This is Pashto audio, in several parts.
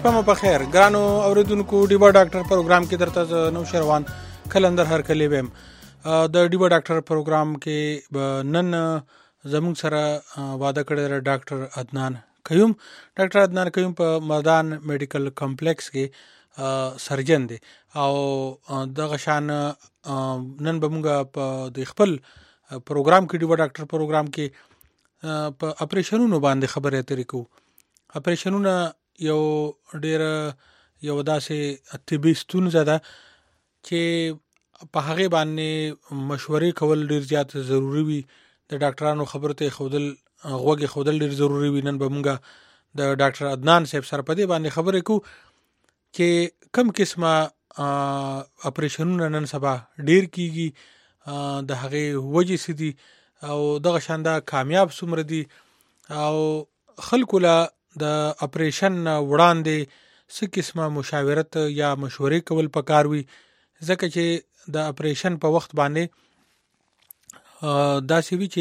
شپه مو په خیر ګرانو اوریدونکو ډیبا ډاکټر پروګرام کې درته نو شروان کلندر هر کلی ویم د ډیبا ډاکټر پروګرام کې نن زموږ سره واده کړی ډاکټر عدنان قیوم. ډاکټر عدنان قیوم په مردان میډیکل کمپلیکس کې سرجن دی او دغه شان نن به موږ په د خپل پروګرام کې ډیبا ډاکټر پروګرام کې په اپریشنونو باندې خبرې اترې کوو. اپریشنونه یو داسې طبي ستونزه ده چې په هغه باندې مشورې کول ډیر زیات ضروری وي. د ډاکټرانو خبرو ته غوږ خودل ډیر ضروری وي. نن به موږ د ډاکټر عدنان صاحب سره په دې باندې خبرې کوو چې کم قسمه اپریشنونه نن سبا ډیر کیږي، د هغه وجې سدي او دغه شاندا کامیاب څومره دي او خلکو له د اپریشن وړاندې څه قسمه مشاورت یا مشورې کول پکار وي، ځکه چې د اپریشن په وخت باندې داسې وي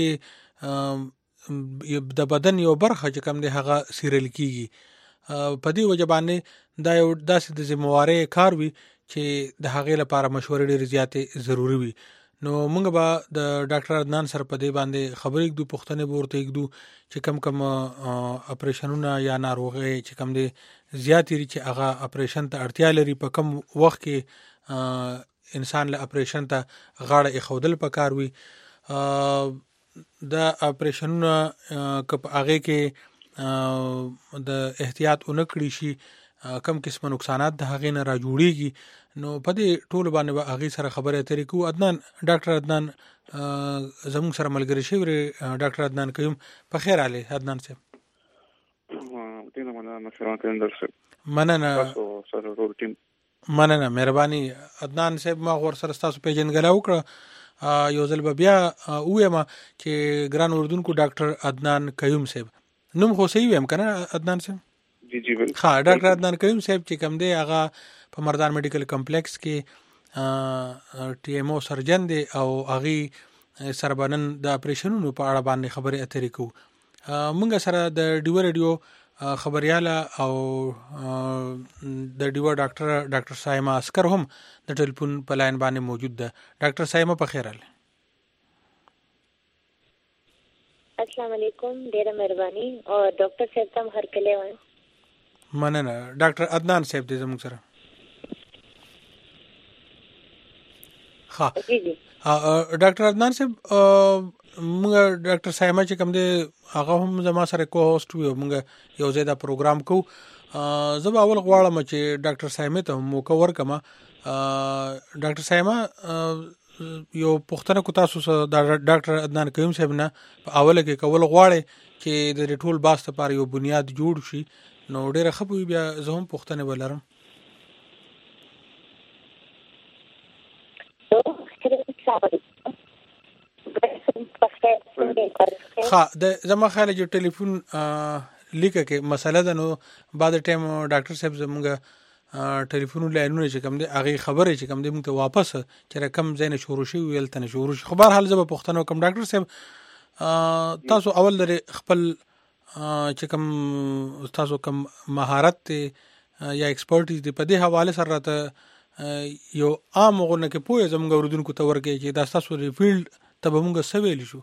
چې د بدن یو برخه چې کم دی هغه سیرل کیږي. په دې وجه باندې دا یو داسې د ذمہواری کار وي چې د هغې لپاره مشورې ډېرې زیاتې ضروری وي. نو موږ به د ډاکټر عدنان سره په دې باندې خبرې کړو، پوښتنې به ورته کړو چې کم اپریشنونه یا ناروغۍ چې کم دي زیاتې چې هغه اپریشن ته اړتیا لري، په کم وخت کې انسان له اپریشن ته غاړه ایښودل پکار وي. د اپریشنونه که په هغې کې د احتیاط ونه کړي شي کم قسمه نقصانات د هغې نه را جوړېږي. نو په دې ټولو باندې به هغې سره خبرې اترې کوو. عدنان ډاکټر عدنان زموږ سره ملګری شوی ډاکټر عدنان قیوم، په خیر حال عدنان صاحب؟ مننه مهرباني. عدنان صاحب ما ور سره تاسو پیژنګلا وکړه، یو ځل بیا وایم چې ګران اردوونکو ډاکټر عدنان قیوم صاحب نوم خو صحیح ویم کنه عدنان صاحب؟ جی جی بالکل. ها ډاکټر عدنان قیوم صاحب چې کوم دی هغه په مردان میډیکل کمپلیکس کې ټي ایم او سرجن دی او هغه سره باندې د اپریشنونو په اړه باندې خبرې اترې کوو. موږ سره د ډیو ریډیو خبرياله او د ډیو ډاکټر سایما اسکر هم د ټلیفون په لاین باندې موجود ده. ډاکټر سایما په خیر حال؟ السلام علیکم، ډیره مهرباني او ډاکټر صاحب تم هر کله وای. مننه. ډاکټر عدنان صاحب دې زموږ سره؟ ها جی جی. ډاکټر عدنان صاحب موږ ډاکټر سایما چې کوم دی هغه هم زما سره کو هوست وي، موږ یو ځای دا پروګرام کوو. زه به اول غواړم چې ډاکټر سایما ته موقع ورکړم. ډاکټر سایما یو پوښتنه کو تاسو سره د ډاکټر عدنان قیوم صاحب نه په اوله کې کول غواړي چې د ټول باس لپاره یو بنیاد جوړ شي. نو ډیره ښه وي، بیا زه هم پوښتنه ولرم. ها د زما خیال چې ټلیفون لیکه کې مسله ده، نو بعد ټایم ډاکټر صاحب زموږ ټلیفون لاینونه چې کوم دي هغه خبرې چې کوم دي موږ ته واپس چې رقم زین شروع شي ویل تنه شروع شي. خو بهر حال زه به پوښتنه وکم ډاکټر صاحب تاسو اول لري خپل چې کوم تاسو کوم مهارت یا ایکسپرټیز دی په دې حواله سره راته یو عام غوونه کې پوهه زموږ اوردونکو ته ورکړي چې دا تاسو ری فیلډ ته به موږ سویل شو.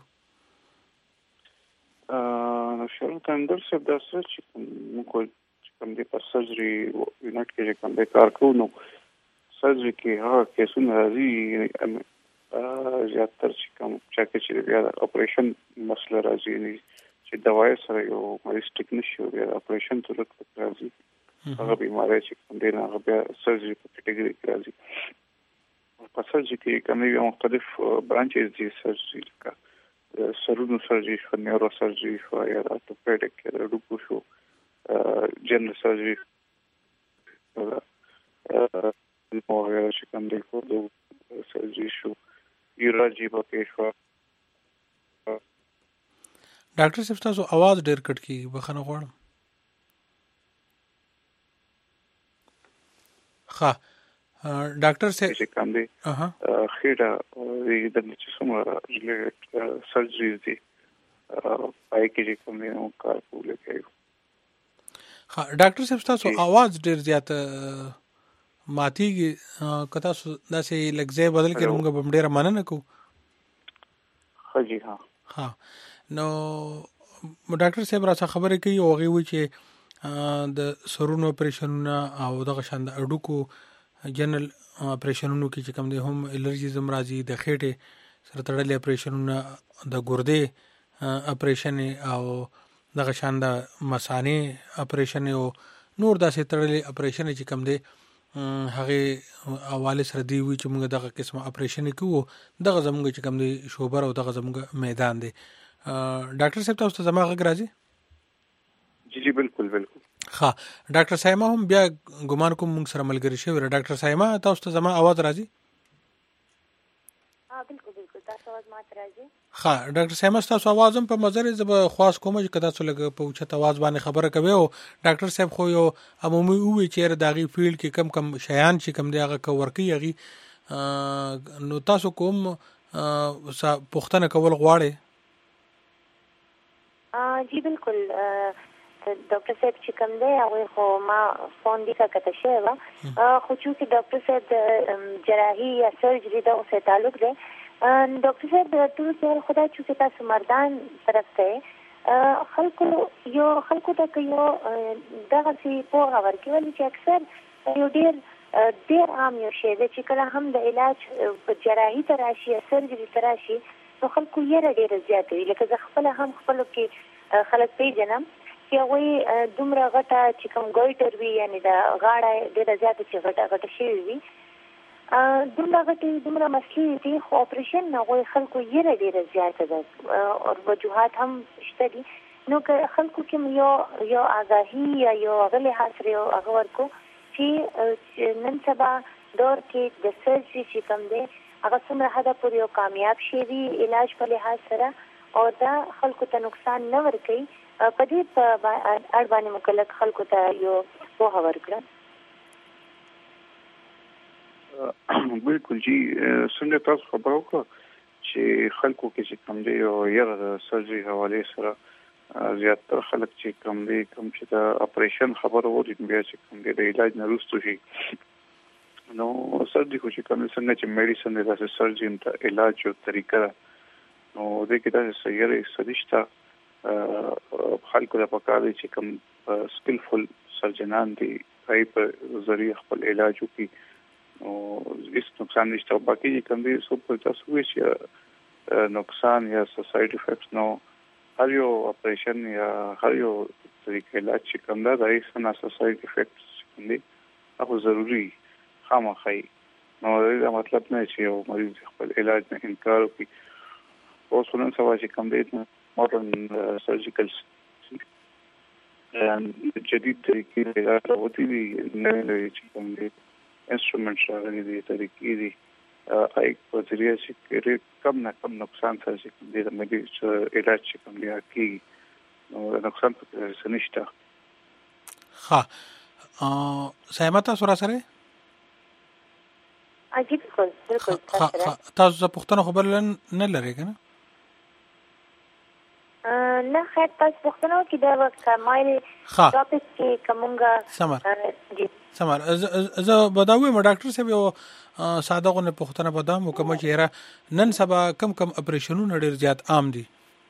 شروع کاندر صاحب دا چې موږ کوم د سرجري یونټ کې کوم د کار کوو، نو سرجري کې هغه کیسونه راځي زیاتره چې کوم چې بیا د اپریشن مسله راځي چې دوايي سره یو مریض ټیک نشي او بیا اپریشن ته راځي. هغه بیماری چې کوم دی هغه بیا سرجري په کټګوري کې راځي. په سرجري کې کوم یو مختلف برانچز دي سرجري لکه سرونو سرجري شو، نیورو سرجري شو، یا اورتوپیډیک یا ډوکو شو، جنرال سرجري نو چې کوم دی کو سرجري شو، یوراجي پکې شو. ډاکټر صاحب تاسو आवाज ډیر کټ کیږي، بخښنه غواړم. ها ډاکټر صاحب چې کوم دی خېټه د چې څومره سرجري دي پای کې چې کوم نو کار کولای کوي. ها ډاکټر صاحب تاسو आवाज ډیر زیات ماتيږي کته داسې لګځه بدل کړي موږ به ډیر مننه کو خجی ها نو ډاکټر صاحب را خبرې کوي او غوي چې د سرونو اپریشنونه او دغه شان د اډوکو جنرال اپریشنونو کې چې کوم دي هم الرجیزم راځي د خېټه سره تړلې اپریشنونه د ګردې اپریشن او دغه شان د مثانې اپریشن او نور داسې تړلې اپریشن چې کوم دي هغه حواله سره دی وی چې موږ دغه قسمه اپریشن کوو دغه زموږ چې کوم دي شوبر او دغه زموږ میدان دی ډاکټر صاحب تاسو ته زما غږ راځي جی بالکل ها ډاکټر سایما هم بیا ګمان کوم موږ سره ملګری شوی ډاکټر سایما تاسو ته زما आवाज راځي بالکل تاسو आवाज ماته راځي ها ډاکټر سایما تاسو आवाज هم په مزر زب خاص کوم چې کدا څو لګ په اوچت आवाज باندې خبره کوي او ډاکټر صاحب خو یو عمومي وی چیر داغي فیلډ کې کم شیان چې کم دی هغه ورکی هغه نو تاسو کوم پښتنه کول غواړي جی بالکل ډاکټر صاحب چې کوم دی هغه خو ما فون دي کته شوی خو چې ډاکټر صاحب جراحي یا سرجري دا اوسه تعلق دی ډاکټر صاحب ټول څه خدای چې تاسو مردان طرف ته خلکو ته یو دغه سی په خبر کې ولې چې اکثر یو ډیر عام یو شی دی چې کله هم د علاج جراحي تراشي یا سرجري تراشي نو خلکو یې ډیر زیات وي لکه زه خپل کې خلک پیژنم چې وایي دومره غټه چې کوم ګویټر وي یعنی دا غاړه ډیره زیاته چې غټه شي وي دومره مسلې دي خو اپریشن نه وایي خلکو یې ډیره زیاته ده او وجوهات هم شته دي نو که خلکو کې یو آگاهي یا یو غلي حاصل یو هغه ورکو چې نن سبا دور کې د سرجري چې کوم دی هغه څومره حدا پورې یو کامیاب شي وي علاج په لحاظ سره او دا خلکو ته نقصان نه ورکوي په دې اړ باندې مکلف خلکو ته یو پوهه ورکړه بالکل جی څنګه تاسو خبرو کو چې خلکو کې چې کوم دی او یره سرجري حواله سره زیاتره خلک چې کوم دی کوم چې د اپریشن خبرو وو د بیا چې کوم دی د علاج نه وروسته شي نو سرجري خو چې کوم څنګه چې میډیسن د سرجري ته علاج او طریقه نو د کې دا سیاره سدشتہ خلکو د پکاره چې کوم سکلفل سرجنان دي پای په ذریعہ خپل علاج وکړي او هیڅ نقصان نشته او باقي کوم دي سو په تاسو وشي نقصان یا سایډ افیکټس نو هر یو اپریشن یا هر یو طریقې علاج چې کوم دا د هیڅ نه سایډ افیکټس کوم دي هغه ضروري خامخای نو دا مطلب نه چې یو مریض خپل علاج نه انکار وکړي او څنګه سوا چې کوم دي modern surgical جدید طریقې راوتی دي نه چې کوم دي انسټرومنټ راغلي دي طریقې دي آی په ذریعہ چې کم نه کم نقصان سره چې کوم دي د مریض علاج چې کوم دي کی نو نقصان په نشته ها سمات سره عجیب بالکل تاسو پښتنه خبر نه لري کنه نه خیر تاسو پښتنه کې دا وخت مایل ټاپک کې کومه سمار زه بداوی ما ډاکټر صاحب یو ساده غو نه پښتنه بدام کوم چې را نن سبا کم اپریشنونه ډیر زیات عام دي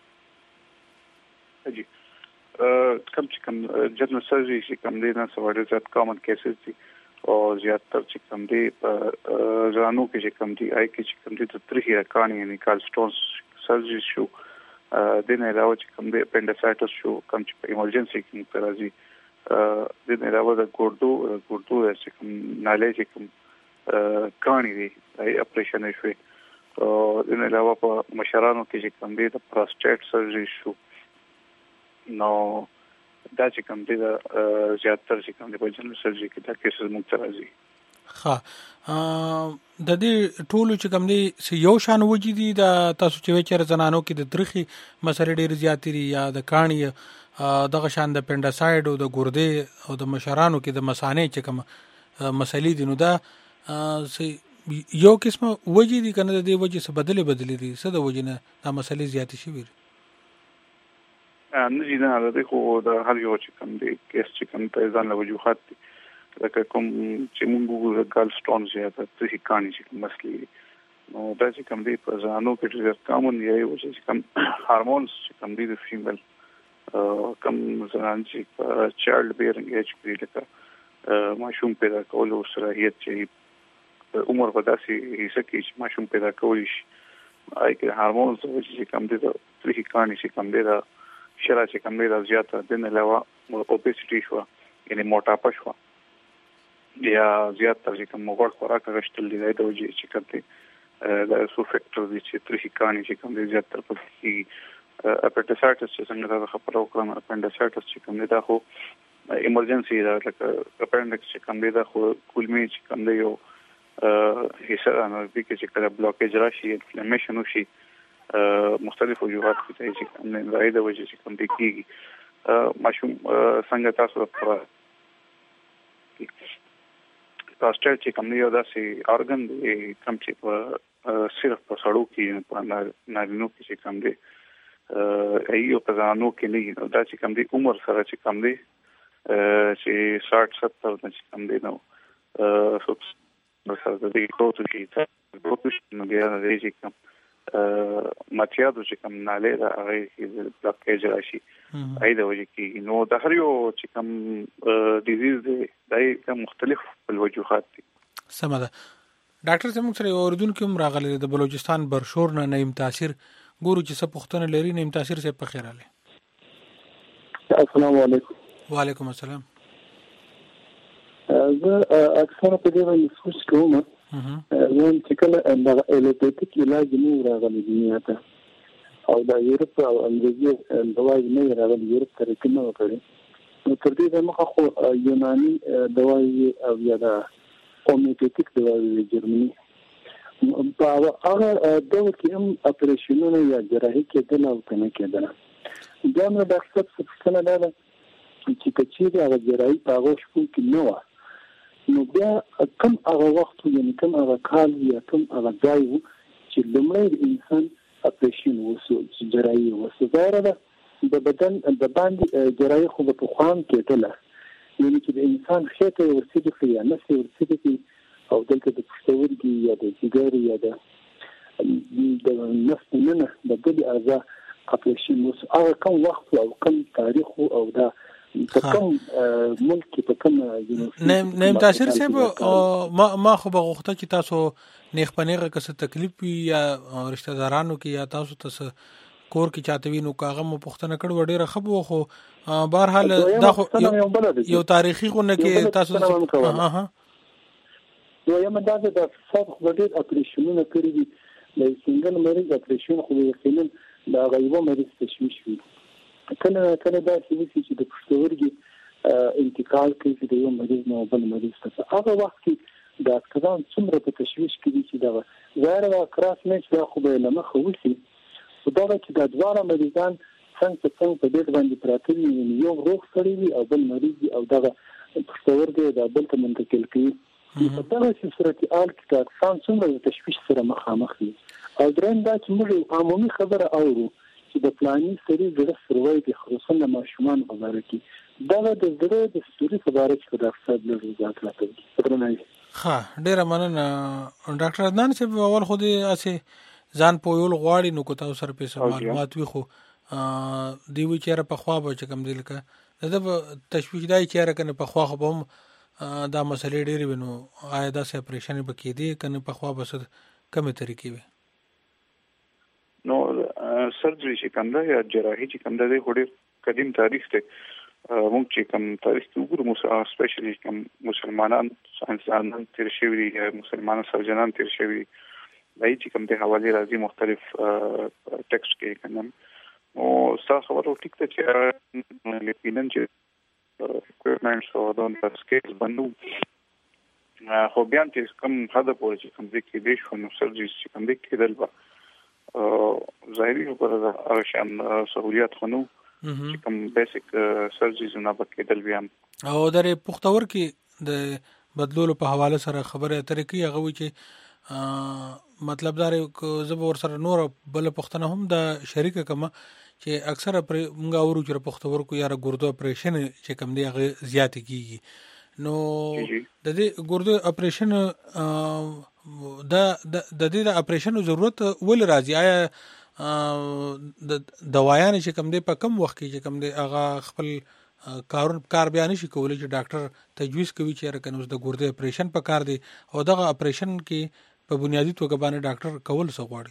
جی کم چې کم جنرال سرجري چې کم دي نه سوال زیات کامن کیسز دي او زیاتره چې کم دي ځانو کې چې کم دي آی کې چې کم دي ته ترې راکانی یعنی کال سټونز سرجري شو د نه علاوه چې کوم د اپنډیسایټس شو کوم چې په ایمرجنسي کې راځي د نه علاوه د ګوردو چې کوم نالې چې کوم کانی دي اپریشن شوی او د نه علاوه په مشرانو کې چې کوم د پروستات سرجري شو نو دا چې کوم د زیاتره چې کوم د جنرال سرجري کې دا کیسز موږ ته راځي ها د دې ټولو چې کوم دي یو شان وجې دي د تاسو چې وچر زنانو کې د درخي مسلې ډېر زیاتې یا د کانی دغه شان د پنډاسایډ او د ګردې او د مشرانو کې د مثانې چې کوم مسلې دي نو دا یو قسمه وجې دي کنه د دې وجې څخه بدلې دي څه د وجې نه دا مسلې زیاتې شي وي نه دي نه د خو د هر یو چې کوم دی کیس چې کوم ته ځان له وجوهات دي لکه کوم چې موږ وګورو ګال سټون زیاته ته کانی چې کوم مسلې نو دا چې کوم دی په ځانو کې ډېر کامن دی او چې کوم هارمونز چې کوم دی د فیمیل کوم ځان چې چایلډ بیرنګ ایج کې لکه ماشوم پیدا کول او صلاحیت چې عمر په داسې حصہ کې چې ماشوم پیدا کولی شي آی کې هارمونز چې کوم دی د تری کانی چې کوم دی دا شرا چې کوم دی دا زیاته د نه علاوه اوبېسټي شو یعنی موټاپا شو یا زیات تر چې کوم وګړ خوراک غشتل دی د وجې چې کوم دی دا سو فیکټر دي چې تری کانی چې کوم دی زیات تر پکې اپنډیسایټس چې څنګه دا خبره وکړم اپنډیسایټس چې کوم دی دا خو ایمرجنسي دا لکه اپنډکس چې کوم دی دا خو کولمي چې کوم دی یو حصہ نو د چې کله بلوکیج راشي انفلیمیشن وشي مختلف وجوهات دي چې کوم نه راځي د وجې چې کوم دی کیږي ماشوم څنګه تاسو پر پاسټر چې کوم دی یو داسې ارګن دی کوم چې په صرف په سړو کې په نارینو کې چې کوم دی ایو په ځانو کې نه دا چې کوم دی عمر سره چې کوم دی چې 60-70 چې کوم دی نو سره د دې کوټو کې نو بیا د دې چې کوم ماتیادو چې کوم ناله دا هغه کې بلوکیج راشي اې د وجې کې نو د هر یو چې کوم ډیزیز دی دای مختلف وجوهات دي سمه ده ډاکټر زموږ سره اوردون کوم راغلی د بلوچستان برشور نه نیم تاثیر ګورو چې څه پښتنه لري نیم تاثیر سه په خیر اله السلام علیکم وعلیکم السلام زه اکثر په دې باندې سوچ کوم نو چې کله د الوپیتیک علاج نه راغلی دنیا ته او د یورپ او امریکا دوايي نه راغلی یورپ ته کومه وکړي نو تر دې دمخه خو یوناني دوايي او یا د هومیوپیتیک دوايي جرمني په هغه دغه کې هم اپریشنونه یا جراحي کېدل او کنه کېدل دا نو د اکثر څه نه ده چې کچې هغه جراحي په هغه شپو کې نه و نو بیا کوم هغه وخت یعنی کوم هغه کال یا کوم هغه ځای چې لمړی انسان اپریشن وسو چې جراحي وسو ظاهر ده د بدن د باندې جراحي خو په خوان کېدل یعنی چې د انسان خېټه ورسېږي یا نس ورسېږي او دلته د پښتورګي یا د ځګر یا د نس نه د بل اعضاء اپریشن وسو هغه کوم وخت او کوم تاریخ او دا په کوم ملک په کوم نیم تاثیر سه ما خو بغوخته چې تاسو نیخ پنیغه کس تکلیف یا رشتہ دارانو کې یا تاسو تاسو کور کې چاته وینو کاغه مو پښتنه کړ وړي رخبو خو بهر حال دا خو یو تاریخي غونه کې تاسو ها نو یم دا د فساد خو ډېر اپریشنونه کړی دي د سنگل مریض اپریشن خو یقینا دا غیبه مریض تشویش وي کله دا چې د پښتورګي انتقال کوي د یو مریض نه بل مریض ته هغه وخت کې ډاکټران څومره په تشویش کې دي چې دا ظاهر کراس نه چې خو به لمخ وسی او دا چې د دوه مریضان څنګه په دې باندې پراته دي یو روغ سړی او بل مریض او دا پښتورګي د بل ته منتقل کوي په دغه صورت حال کې ډاکټران څومره د تشویش سره مخامخ دي او درېم دا چې موږ عمومي خبره اورو چې د پلاني سری د سروي د خصوصا ماشومان خبره کی دا د زړه د سری خبره چې د افساد له وزارت راځي پرنای ها ډیر مننه ډاکټر عدنان چې اول خو دې اسه ځان پویول غواړي نو کو تاسو سره په معلومات وي خو دیوی چیرې په خوا به کوم دل کا دا تشویش دای چیرې کنه په خوا خو هم دا مسلې ډېرې ونو آیا دا سه اپریشن به کې دي کنه په خوا بس کومه طریقې وي نو سرجری چې کوم ده یا جراحي چې کوم ده د هډیر قدیم تاریخ ته موږ چې کوم تاریخ وګورو مو سپیشلی کوم مسلمانان ساينسدانان تیر شوی دي مسلمان سرجنان تیر شوی دای چې کوم د حواله راځي مختلف ټیکسټ کې کنه او تاسو خبرو ټیک ته چې لیکینن چې equipments او د سکیلز باندې خو بیا چې کوم حدا پورې چې کوم ځکه دې شو نو سرجری چې کوم دې کېدل با ظاهري خبره ده هغه شان سہولیات خنو چې کوم بیسیک سرجریز نه پکېدل بیا او درې پختور کې د بدلولو په حواله سره خبره اترې کې هغه وی چې مطلب دا زب ور سره نور بل پښتنه هم د شریک کما چې اکثره موږ اورو چې پښتورګو یا ګردو اپریشن چې کوم دی هغه زیات کیږي نو د دې ګردو اپریشن د دې د اپریشن ضرورت ول راځي آیا د دوايان چې کوم دی په کم وخت کې چې کوم دی هغه خپل کار بیان شي کولای چې ډاکټر تجویز کوي چې رکنوس د ګردې اپریشن په کار دی او دغه اپریشن کې په بنیادی توګه باندې ډاکټر کول څه غواړي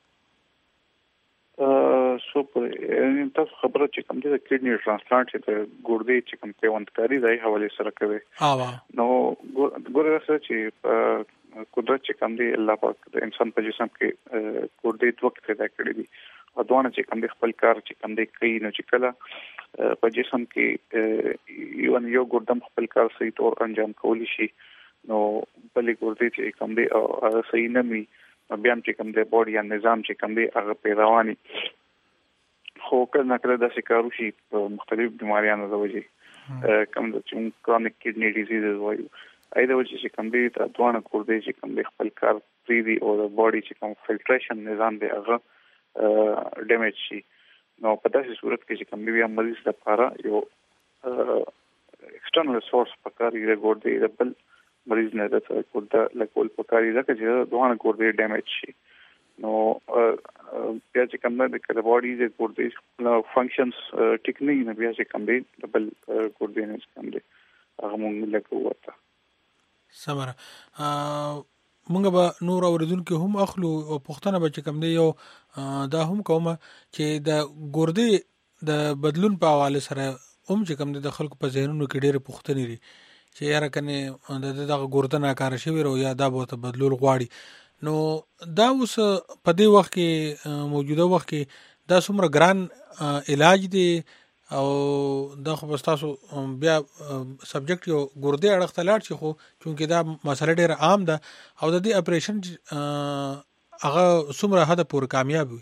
سو تاسو خبره چې کوم دی د کډنی ترانسپلانټ چې د ګردې چې کوم پیوندکاری دی حواله سره کوي نو ګوره سره چې قدرت چې کوم دی الله پاک د انسان په جسم کې ګردې دوه پیدا کړې دي او دوه چې کوم دی خپل کار چې کوم دی کوي نو چې کله په جسم کې یو ګردم خپل کار صحیح طور انجام کولی شي نو بلې ګردې چې کوم دی او صحیح نه وي بیا چې کوم دی باډي یا نظام چې کوم دی هغه پیرواني خو کله کله د شکارو شي په مختلف بیماریانو د وجې کوم د کرونیک کډنی ډیزیز وایي اېدا وجه چې کوم دی د دوه ګردې چې کوم دی خپل کار پری دی او د باډي چې کوم فلټریشن نظام دی هغه ډیمیج شي نو په داسې صورت کې چې کوم دی مریض لپاره یو ایکسټرنل سورس پکاري د ګردې د بل مریض نه د ګردې لکول پکاري دا چې دوه ګردې ډیمیج شي نو بیا چې کوم دی د باډي د ګردې فنکشنز ټیکنیک نه بیا چې کوم دی د بل ګردې نه کوم دی هغه مونږ لکه وته سمره مونږ به نور اوریدونکو هم اخلو او پښتنه به چې کوم دی یو دا هم کومه چې د ګردې د بدلون په حواله سره چې کوم دی د خلکو په ذهنونو کې ډېر پښتنې لري چې یاره کنه دغه ګرده ناکاره شوی او یا دا به ته بدلول غواړي نو دا اوس په دې وخت کې موجوده وخت کې دا څومره ګران علاج دی او دا خو تاسو بیا سبجیکټ یو ګردې اړخ ته لاړ شي خو چونکې دا مسله ډېره عام ده او د دې اپریشن هغه څومره حد پورې کامیاب وي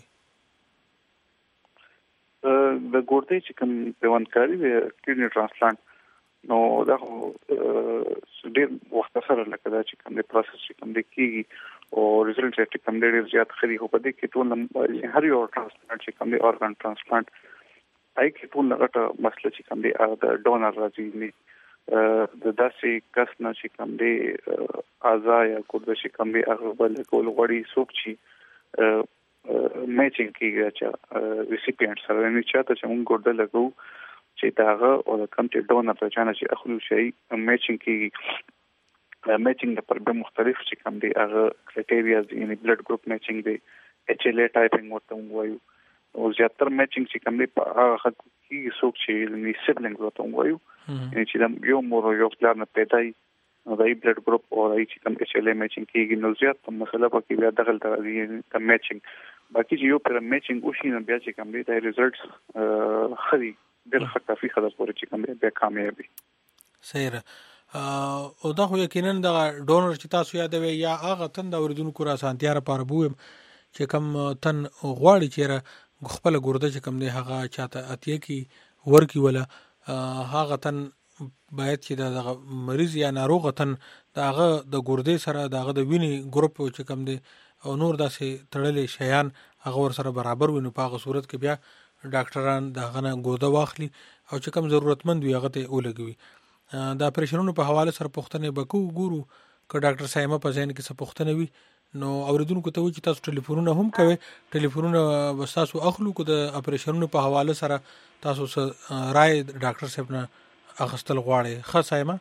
د ګردې چې کوم پیوندکاری د کډنی ترانسپلانټ نو دا ډېر وخت سره لکه دا چې کوم د پروسس چې کوم د کیږي او ریزلټ چې کوم ډېر زیات خري هو په دې کې ټول هر یو ترانسپلانټ چې کوم د اورګان ترانسپلانټ آی کې ټول لغټه مسله چې کوم دی د ډونر راځي نه د داسې کس نه چې کوم دی اعضاء یا ګردې چې کوم دی هغه بل کول غوړي سوق چی میچینګ کیږي چې ریسیپینټ سره نه چاته چې موږ ګردې لګو چې داغه او کوم چې ډونر ته چانه چې اخلو شي میچینګ کیږي میچینګ پر به مختلف چې کوم دی هغه کرایټیریاز یعنی بلډ ګروپ میچینګ دی ایچ ال ای ټایپینګ ورته وایو او زیاتره میچینګ چې کوم دی په هغه کې څوک چې ني سیبلینګ ورته وایو یعنی چې یو مور یو پلان پیدای نو دای بلډ ګروپ او دای چې کوم ایچ ال ای میچینګ کیږي نو زیات مسله پکې بیا دخل راځي د میچینګ باقي چې یو پر میچینګ وشي نو بیا چې کوم دی د ریزلټس خري ډېر کافي خبره پورې چې کوم دی بیا کامیابی صحیح او دا خو یقینا د ډونر چې تاسو یادوي یا هغه تند اوریدونکو را سانتیار لپاره بوم چې کوم تن غواړي چې خپل ګرده چې کوم دی هغه چاته اتیه کی ورکی ولا هغه تن باید چې د مریض یا ناروغ تن داغه د ګردې سره داغه د ویني ګروپ چې کوم دی او نور داسې تړلې شیان هغه ور سره برابر ویني په هغه صورت کې بیا ډاکټران داغه نه ګرده واخلي او چې کوم ضرورتمند وي هغه ته ولګوي د اپریشنونو په حواله سره پښتنه بکو ګورو ک ډاکټر سایمه په ځین کې څه پښتنه وي نو اوریدونکو ته وی چې تاسو ټلیفونونه هم کوي ټلیفونونه وساسو اخلو کو د اپریشنونو په حواله سره تاسو سره رائے ډاکټر صاحب نه اخستل غواړي خاصه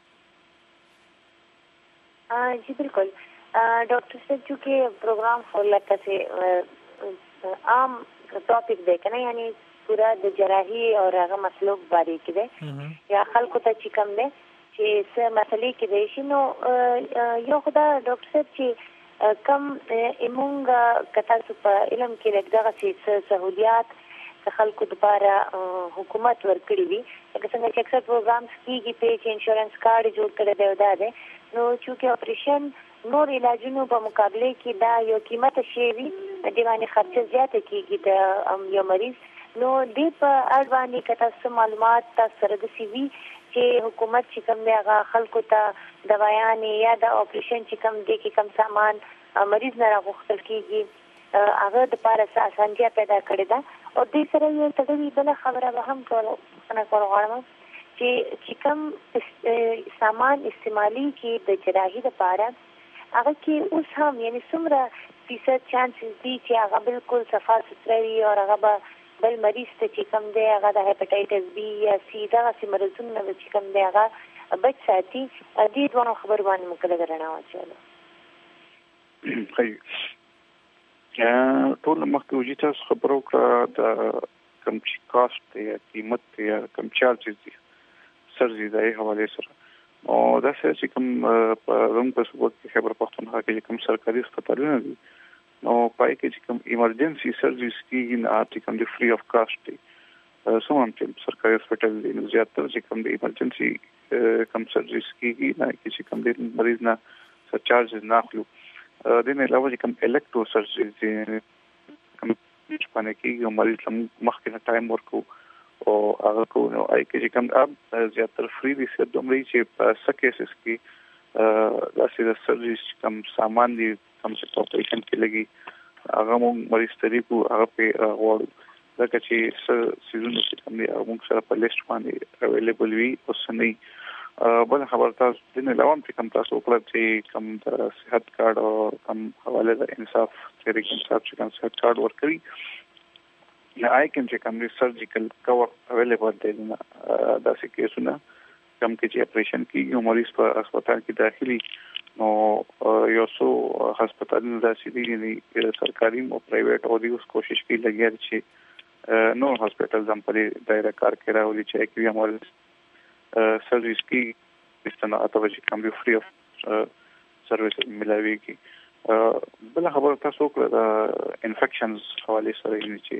جی بالکل ډاکټر صاحب چې پروګرام فولکه سے عام ټاپک دی کنه یعنی پورا د جراحي او هغه مسلوک باندې کې یا خلکو ته چې کم دی چې څه مسلې کې دی شنو یو خدای ډاکټر صاحب چې کم ایمونګه کته په علم کې لږه څه سہولیات خلکو لپاره حکومت ورکړي وي لکه څنګه چې اکثر پروګرامز کیږي پیج انشورنس کارت جوړ کړی دی دا دی نو چې اپریشن نور علاجونو په مقابله کې دا یو قیمت شي وي د باندې خرچه زیاته کیږي د یو مریض نو دې په اړه باندې کته معلومات تاسو سره د سی وی چې حکومت چې کوم دی هغه خلکو ته دوايان یا د اپریشن چې کوم دی کې کم سامان مریض نه راغوښتل کیږي هغه د لپاره اسانتیا پیدا کړې ده او دې سره یو تدوی بل خبره به هم څنګه غواړم چې کوم سامان استعمالي کې د جراحي لپاره هغه کې اوس هم یعنی څومره فیصد چانسز دي چې هغه بالکل صفا ستري وي او هغه به بل مریض ته چې کوم دی هغه د هپاتایټس بي یا سی دغه مرضونه چې کوم دی هغه بچ ساتي. دې دوه خبرو باندې موږ کله درنه واچوله. ټول مخکې وجې تاسو خبرو کړه د کم چې کاست یا قیمت یا کم چارجز دي سرزي د حواله سره او دا چې کوم په روم په صوبه کې خبر پښتونخوا کې کوم سرکاري هسپتالونه دي نو پای کې چې کوم ایمرجنسي سرجریز کېږي نه چې کوم د فری اف کاست دي سمون چې سرکاري هسپتال دي نو زیاتره چې کوم د ایمرجنسي کوم سرجریز کېږي نه چې کوم د مریض نه سر چارجز نه اخلو. د نه علاوه کوم الکترو سرجریز کوم چې باندې کې مریض مخکې نه ټایم ورکو او هغه کو نو آی کې کوم اب زیاتره فری دي چې دومره چې په سکیسس کې داسې د سرجریز کوم سامان دي کوم چې په اپریشن کې لګي هغه موږ مریض طریقو هغه په غواړو ځکه چې سيزونه چې کوم دي موږ سره په لیست باندې اویلیبل وي او سنې بل خبر تاسو د نه لوم چې کوم تاسو وکړئ چې کوم د صحت کارت او کوم حواله د انصاف تحریک انصاف چې کوم صحت کارت ورکړي یا آی کوم چې کوم سرجیکل کور اویلیبل دی نه دا څه کیسونه کوم چې اپریشن کیږي مریض په هسپتال کې داخلي نو یو څو هسپتالونه داسې دي یعنی سرکاري او پرایویټ او د اوس کوشش کوي لګیا چې نو هسپتال زم په دایره کار کوي راولي چې کې امر سرویس کی استنا اتوجه کوم یو فری اف سرویس ملاوي کی بل خبر تاسو کړه انفیکشنز حواله سره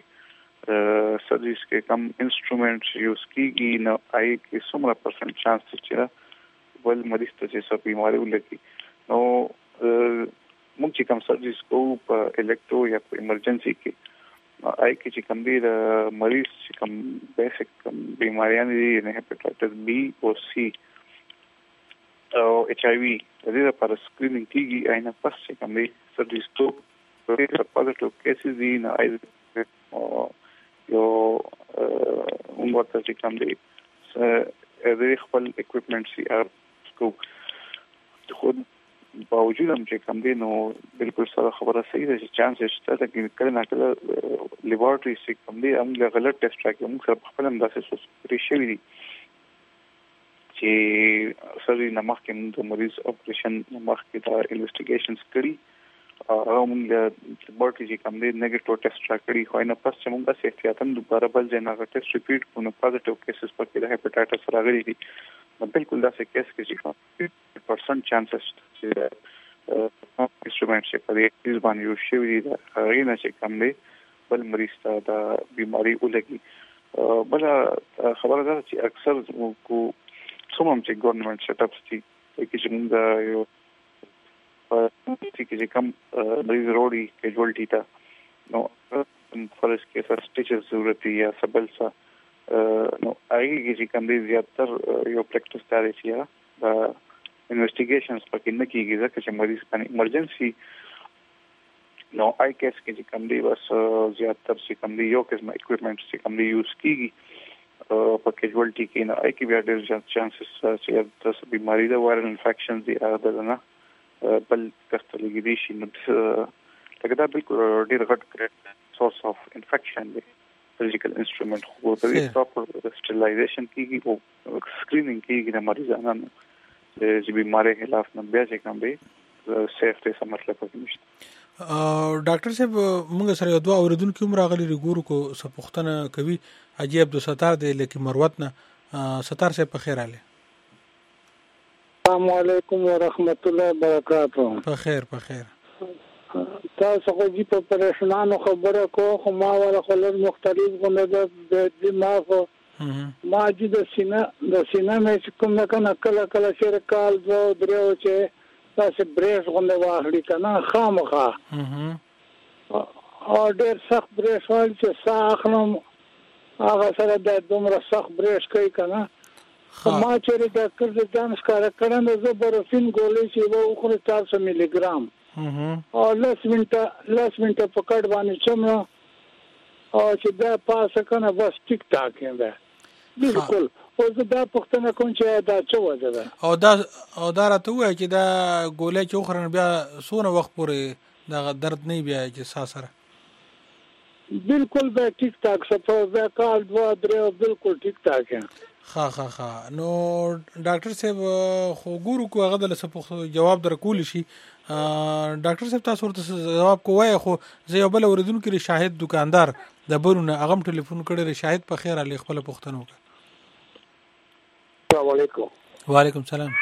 چې سرویس کې کم انسټرومنټس یوز کیږي نو آی کې څومره پرسنټ چانس چې ول مریض ته چې څه بیماری ولګي نو موږ چې کوم سرویس کوو په الکترو یا په ایمرجنسي کې آی کې چې کوم دی د مریض چې کوم بیسیک کوم بیماریاں دي نه هپاتایټس بی او سی او ایچ آی وی د دې لپاره سکرینینګ کیږي اینه پس چې کوم دی سرویس ته په پوزټیو کیسز دي نه آی یو ورته چې کوم دی د خپل اکوپمنټ سی ار کو خود باوجود هم چې کوم دی نو بالکل سره خبره صحیح ده چې چانس شته چې کله نه کله لیبارټری چې کوم دی هم غلط ټیسټ راکړي موږ سره خپل هم داسې سوسپری شوی دي چې سړي نمخ کې د مریض اپریشن نمخ کې دا انویسټیګیشنز کړي او موږ لیبارټری چې کوم دی نیگیټیو ټیسټ راکړي خو نه پس چې موږ به احتیاطاً دوباره بل ځای نه ټیسټ ریپیټ کوو نو پوزټیو کیسز پکې د هپاتایټس راغلي دي بالکل داسې کیس کې چې 50% چانسز چې انسټرومنټ چې په دې باندې یو شی دی دا غوښنه چې کوم دی بل مریض ته د بیماری ولګي بل خبره ده چې اکثر کو څومره چې ګورنمنت سیټ اپس دي چې موږ یو چې کوم مریض روړي کیجوالټي تا نو فرض کې سر سټیچز ضرورت یا سبلسا نو هغه چې کوم دی زیاتر یو پریکټیس کوي چې دا انویسټیګیشنز پکې نه کیږي ځکه چې مریض باندې ایمرجنسي نو آی کیس کې چې کوم دی بس زیاتر چې کوم دی یو قسم اکوپمنټ چې کوم دی یوز کیږي په کیجوالټي کې نه آی کې بیا ډېر چانسز چې د بیماری د وایرل انفیکشن دی هغه نه بل کسته لګیدي شي نو لکه دا بالکل ډېر غټ سورس اف انفیکشن دی سرجیکل انسټرومنټ خو په پراپر سټریلایزیشن کیږي او سکرینینګ کیږي د مریضانو چې بیماری خلاف نه بیا چې کوم دی سیفټي سم مطلب پکې نشته. ډاکټر صاحب موږ سره دوه اوریدونکو هم راغلي ګورو کو سپختنه کوي حاجی عبدالستار دی لکه مروت نه ستار صاحب په خیر اله. السلام علیکم ورحمت الله وبرکاته. په خیر په خیر. تاسو خو دې په پریشانانو خبره کو خو ما ولا خلل مختلف غنډه د دماغ ما چې د سینه مې کوم نه کنه کله شیر کال زو درو چې تاسو بریس غنډه واخلي کنه خامخا او ډېر سخت بریس وال چې ساخنم هغه سره د دومره سخت بریس کوي کنه ما چې د ډاکټر ځان ښکار کړم زه برفین ګولې چې و خو 400 ملي ګرام او لس منټه په کډ باندې چمنه او چې دا پاسه کنه بس ټیک ټاک ده بالکل. او زه دا پوښتنه کوم چې دا څه وجه ده او دا راته وایي چې دا ګولۍ چې وخورن بیا څونه وخت پورې دغه درد نه بیا چې ساه سره بالکل به ټیک ټاک سفر به کال 2-3 بالکل ټیک ټاک ها نو ډاکټر صاحب خو ګورو کو هغه د لسه جواب در کول شي. ډاکټر صاحب تاسو ورته جواب کوی خو زه یو بل اوریدونکو شاهد دکاندار د برونه هغه ټلیفون کړی شاهد په خیر علي خپل پوښتنه وکړه. السلام علیکم. وعلیکم السلام.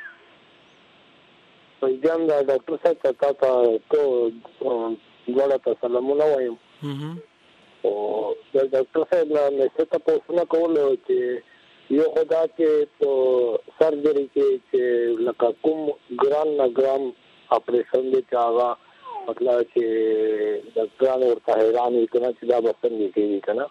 جام دا ډاکټر صاحب ته ګوړه سلامونه وایم. او دا ډاکټر صاحب نه څه تاسو کول چې یو خدا چې په سرجری کې چې لکه کوم ګرام اپریشن دی چې هغه مطلب چې ډاکټرانو ورته حیران وي کنه چې دا به څنګه کېږي کنه.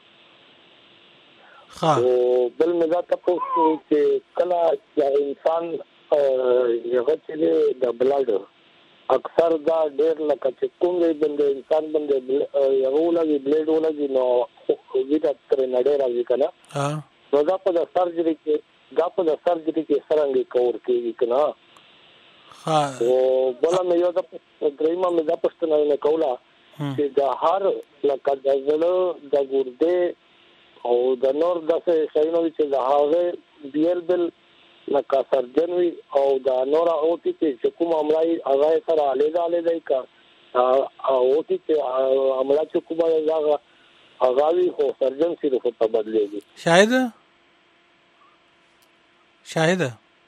او بل مزه تاسو چې کله چې انسان یو چې د بلډ اکثر دا ډېر لکه چې کوم دی بنده انسان بنده یو لګي بلیډ ولګي نو ویټا تر نه ډېر راځي کنه. نو دا په سرجری کې څنګه کور کېږي کنه. او بل مې یو د درېما مې د پښتنه نه کولا چې د هر لکه د زړه د ګردې او د نور داسې شاینو چې د هغه بیل لکه سرجن وي او دا نور اوتی چې کوم عملای هغه سره الیدا کا اوتی چې عملا چې کومه هغه وی خو سرجن صرف په بدلېږي. شاهد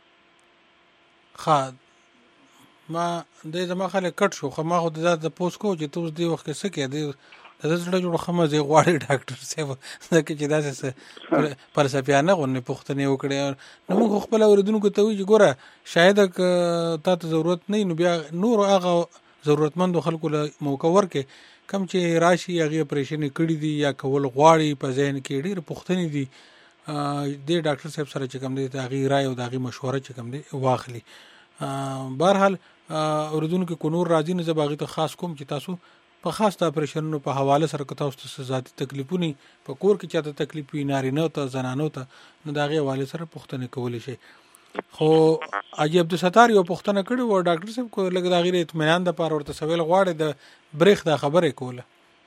ما د زما خلک کټ شو خو ما خو د پوس کو چې تاسو دی وخت څه کې دی د زړه جوړ خمه زی غواړي ډاکټر صاحب ځکه چې داسې فلسفیانه غونې پوښتنې وکړي. نو موږ خپل اوریدونکو ته وی چې ګوره شاید تاسو ضرورت نه نو بیا نور هغه ضرورتمند خلکو له موقع ورکې کم چې راشي هغه اپریشن کړي دي یا کول غواړي په ذهن کې ډېر پوښتنې دي د ډاکټر صاحب سره چې کوم دي هغه رائے او هغه مشوره چې کوم دي واخلي. بهرحال اوریدونکو کو نور راځي نه زباغي ته خاص کوم چې تاسو په خاص د اپریشنونو په حواله سره که تاسو ته ذاتي تکلیفونه په کور کې چاته تکلیف وي نارینه ته زنانو ته نو دا غي حواله سره پوښتنه کول شي. خو اجي عبدالستار یو پوښتنه کړې و ډاکټر صاحب کو لګ دا غیر اطمینان د پاره ورته سوال غواړي د بریخ د خبره کوله.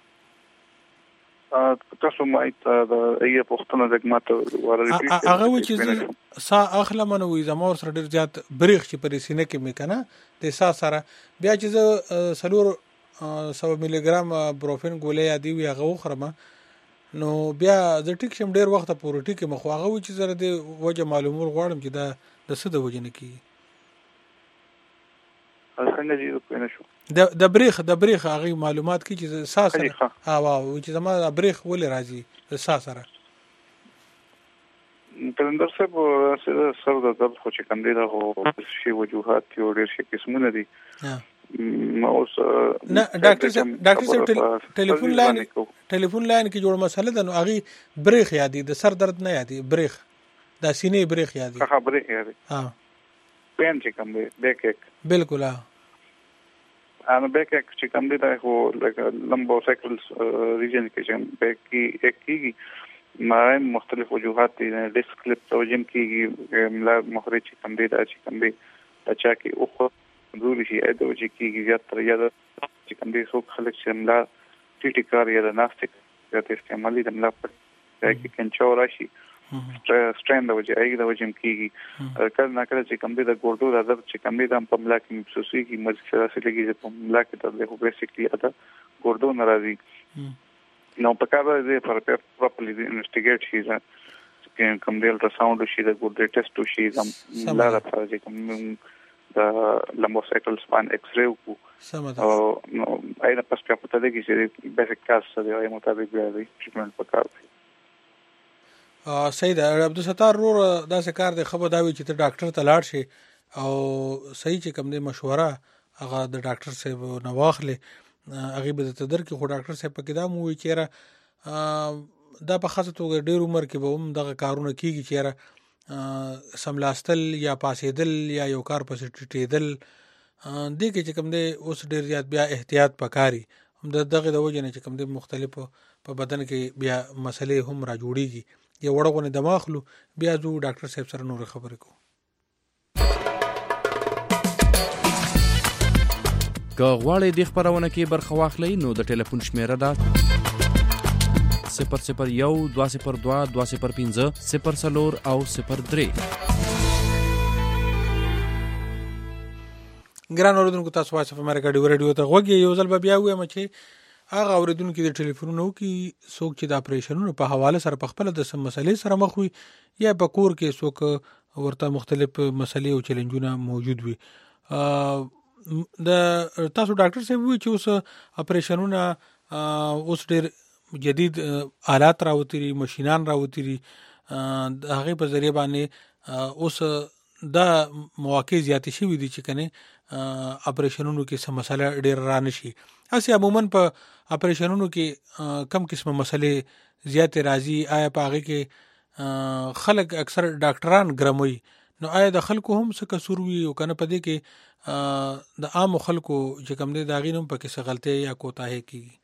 تاسو مایته د ای پوښتنه دګماته ورته هغه و چې سا اخله منوي زمور سره ډیر زیات بریخ چې پر سینې کې مې کنه د سا سره بیا چې سلور 100 ملي ګرام بروفین ګولې یادي وي هغه خرمه نو بیا د ټیک شم ډیر وخت پورې ټیک مخ هغه و چې زره د وجه معلومول غواړم چې دا د څه د وجه نه کی څنګه دي په نشو د بریخ هغه معلومات کی چې ساسه ها واو چې زما د بریخ ولې راځي د ساسره کلندر صاحب سر د درد خو چې کوم دی دا شی وجوهات یو ډیر شي قسمونه دي. ما اوس نه ډاکټر صاحب ټلیفون لاین کې جوړ مسله ده نو هغه بریخ یادي د سر درد نه یادي بریخ د سینې بریخ یادي ها بریخ یادي پین چې کوم دی بیک ایک بالکل انا بیک ایک چې کوم دی دا خو لمبو سایکلز ریجن کې چې بیک کې ایک کیږي ما مختلف وجوهات دي ډیسک کلپ توجم کیږي ملا مخرج چې کوم دی دا چې کوم دی اچھا کې او ضروري شي اته چې کیږي زیات تر یاد چې کوم دي څو خلک چې ملا ټیټی کار یا د ناستیک د استعمالي د ملا په کې کنچو راشي سټرین د وجه ایګ د وجه کیږي کله نه کله چې کوم دي د ګوردو د درد چې کوم دي د په ملا کې محسوسي کی مزه سره لګي په ملا کې د خو بیسیکلی اته ګوردو ناراضي نو په کار دې پراپرلی انویسټیګیټ شي چې کوم دي الټراساوند شي د ګوردې ټیسټ شي د ملا لپاره چې کوم د لمبوسایکل سپان ایکس ری کو او نو اینا پس په پته دی چې بیسیک کاس دی او مطابق دی ټریټمنټ پکار دی. سید عبدالستار رور داسې کار دی خبر دا وی چې ته ډاکټر ته لاړ شي او صحیح چې کوم دی مشوره هغه د ډاکټر صاحب نو واخلي هغه به ته درکې خو ډاکټر صاحب پکې دا مو وی چیرې دا په خاصه توګه ډیر عمر کې به هم دغه کارونه کیږي چیرې سملاستل یا پاسېدل یا یو کار پسې ټټېدل دې کې چې کوم دی اوس ډیر زیات بیا احتیاط پکاري هم دغه د وجه نه چې کوم دی مختلفو په بدن کې بیا مسلې هم را جوړیږي یو وړغونه دماغلو بیا جو ډاکټر صاحب سره نور خبرې کوو. که غواړئ د خپرونه کې برخه واخلئ نو د ټلیفون شمیره ده 001 202 205 04 او 03. ګران اوریدونکو تاسو وایس اف امریکا ډیو ریډیو ته غوږی یو ځل بیا وایم چې هغه اوریدونکو د ټلیفونونو کې څوک چې د اپریشنونو په حواله سره په خپل د سم مسلې سره مخ وي یا په کور کې څوک ورته مختلف مسلې او چیلنجونه موجود وي د تاسو ډاکټر صاحب وی چې اوس اپریشنونه اوس ډیر جدید آلات راوتري ماشينان راوتري د هغه په ذریعہ باندې اوس دا مواقع زیات شي دي چې کنه اپریشنونو کې سم مسله ډیر را نشي. اسی عموما په اپریشنونو کې کم قسمه مسلې زیات راځي آیا په هغه کې خلک اکثر ډاکټران ګرموي نو آیا د خلکو هم څه قصور وي او کنه په دې کې د عام خلکو چې کوم دي دا غینم په کې څه غلطي یا کوتاهي کیږي؟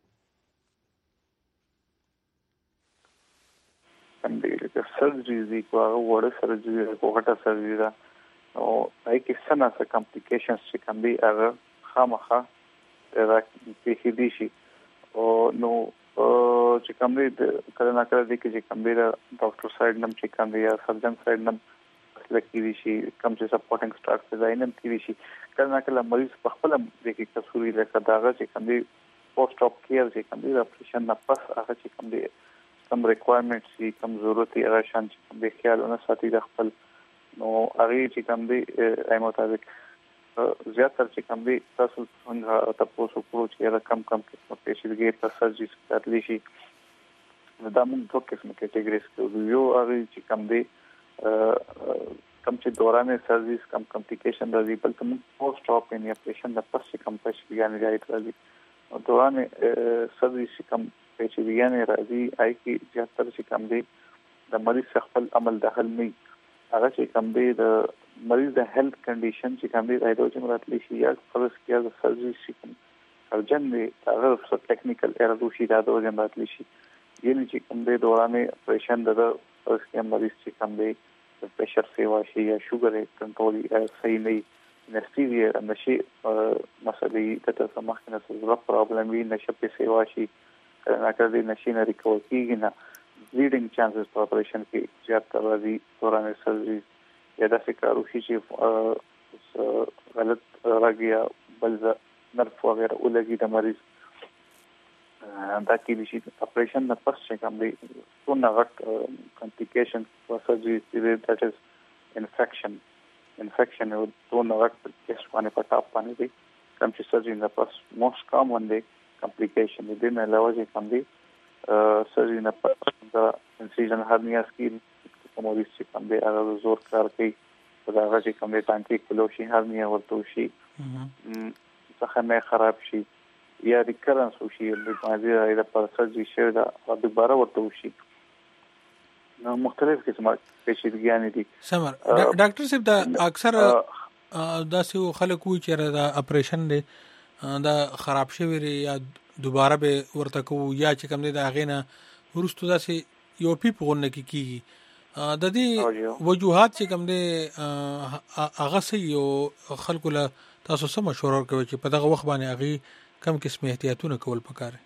د سرجری کو هغه وړه سرجری کو غټه سرجری دا او پای کې سنا څه کمپلیکیشنز چې کوم دي هغه خامخا دا په دې شي او نو چې کوم دي کله نه کله دي چې کوم دي ډاکټر سایډ نم چې کوم دي یا سرجن سایډ نم لکه شي کوم چې سپورټینګ سټراکچر ډیزاین هم کیږي شي کله نه کله مریض په خپل د کې کسوري لکه داغه چې کوم دي پوسټ اپ کیر چې کوم دي اپریشن نه پس هغه چې کوم دي کوم ریکوایرمنټس دي کوم ضرورت یې راشن چې کوم دي خیالونه ساتي د خپل نو هغه چې کوم دي ای مطابق زیاتره چې کوم دي تاسو څنګه تاسو کوو چې کم کې پیشنټ په سرجری ستاسو شي دا موږ دوه قسمه کټګوریز کوو یو هغه چې کوم دي کم چې دوران سرجری کم کمپلیکیشن راځي بل کوم پوسټ اپ ان اپریشن د پس کم پیشنټ یعنی راځي دوران سرجری کم پیشنټ یعنی راځي آی کی زیاتره چې کوم دي د مریض خپل عمل داخل نه هغه چې کوم دی د مریض د هیلث کنډیشن چې کوم دی د هایدروجن راتلی شي یا فرض کیا د سرجری شي سرجن دی هغه څه ټیکنیکل ایرر وشي دا د هایدروجن راتلی شي یعنی چې کوم دی دوران اپریشن د فرض کیا مریض چې کوم دی د پریشر سیوا شي یا شوګر کنټرول صحیح نه انستیزیا نشي مسلې د تسمح نه سره پرابلم وي نشه په سیوا شي نه کړي نشي نه ریکور کیږي نه bleeding chances په اپریشن کې زیات راځي دوران سرجری یا د فکر وشي چې غلط راګیا بل نرف وغیرہ ولګي د مریض دا کې شي اپریشن نه پس چې کوم دی څونه غټ کمپلیکیشن په سرجری that is infection او څونه غټ کیس باندې پټاپ باندې دی کوم چې سرجری نه پس most common دی کمپلیکیشن دې نه علاوه چې کوم دی سرجری نه پس د انسیژن هرنیا سکیل کوموریس چې کوم دی هغه زور کار کوي دا هغه چې کوم دی تانکی کلوشي هرنیا ورته شي څخه نه خراب شي یا ریکرنس وشي د مازی د پر سرجری شوی دا دوباره ورته شي نو مختلف قسمه پیچیدګیان دي سمر ډاکټر صاحب دا اکثر داسې خلک وي چې دا اپریشن دی دا خراب شوی یا دوباره به ورته کو یا چې کوم دی دا غینه ورستو داسې یو پیپ غونډه کې کیږي د دې وجوهات چې کوم دی هغه سي یو خلکو له تاسو سم مشوره کوي چې په دغه وخت باندې هغه کم قسم احتیاطونه کول پکاره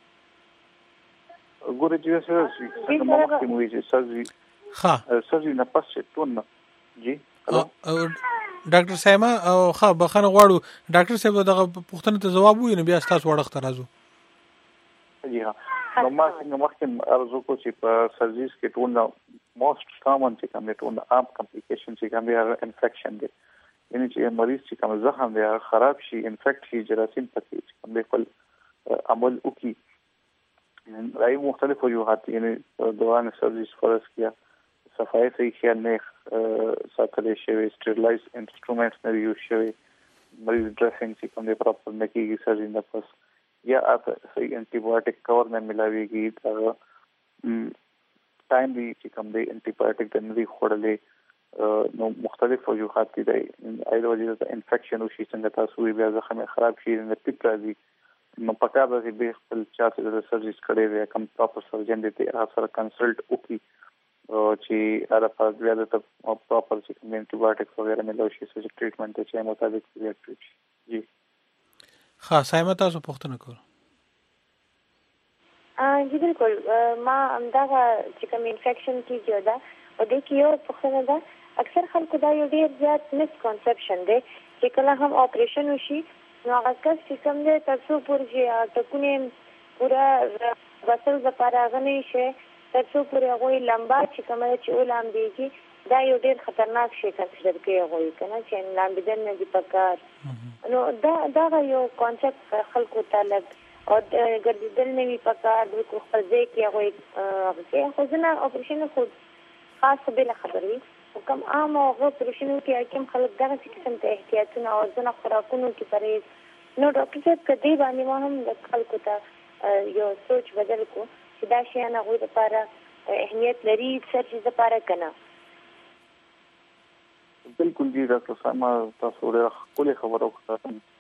ګورې چې څه ممکن وي چې سرجری نه پس ټون جی ډاکټر سایما او بخنه غواړو ډاکټر صاحب دغه پوښتنه ته جواب ویني بیا تاسو وړخته راځو. جی ها نو ما څنګه مخکې ارزو کو چې په سرجریز کې ټول موست کامن چې کوم ټول عام کمپلیکیشن چې کوم دی انفیکشن دی یعنی چې مریض چې کوم زخم دی خراب شي انفیکټ شي جراثیم پکې کوم دی خپل عمل وکي راي مختلف وجوهات یعنی دوران سرجریز فرض کیا صفای صحیح خیال نه ساتل شوی سټریلایز انسټرومنټس نه یوز شوی مریض ډریسینګ چې کوم دی پراپر نه کیږي سرجری نه پس یا صحیح انټي بایوټیک کور نه ملاويږي دا ټایم دی چې کوم دی انټي بایوټیک د نری خورلې نو مختلف وجوهات دي ایدولوژي د انفیکشن او شي څنګه تاسو بیا زخم خراب شي نه پیپ راځي نو پکار د دې خپل چا چې د سرجری کړي وي کوم پراپر سرجن دي ته سره کنسلټ وکړي چې دا په بیا د پراپر چې کوم انټي وغیرہ ملو شي چې ټریټمنټ چې مطابق وکړي. جی ها سایمه تاسو پوښتنه کوئ؟ جی بالکل ما همدغه چې کوم انفیکشن کیږي دا او د کیو پوښتنه ده اکثر خلکو دا یو ډیر زیات مسکنسپشن دی چې کله هم اپریشن وشي نو هغه کس چې کوم دی تاسو پورې ټکونه پورا وصل لپاره غني شي تاسو پورې هغه لمبا چې کومه چې ولام دیږي دا یو ډیر خطرناک شي کنسیډر کوي کنه چې لامبدن نه دی پکار نو دا یو کانسپټ خلکو طالب او ګرځیدل نه وی پکار د خپل ځای کې هغه خو ځنه اپریشن خو خاص به خبري کوم عام او اپریشن کې کوم خلک دغه قسم ته احتیاطونه او ځنه خوراکونو کې پرېز نو ډاکټر صاحب کدی باندې ما هم د خلکو ته یو سوچ بدل کو چې دا شی نه غوړي لپاره اهمیت لري سرجری لپاره کنه. بالکل جی ډاکټر ساما تاسو ډېر خپل خبرو کوم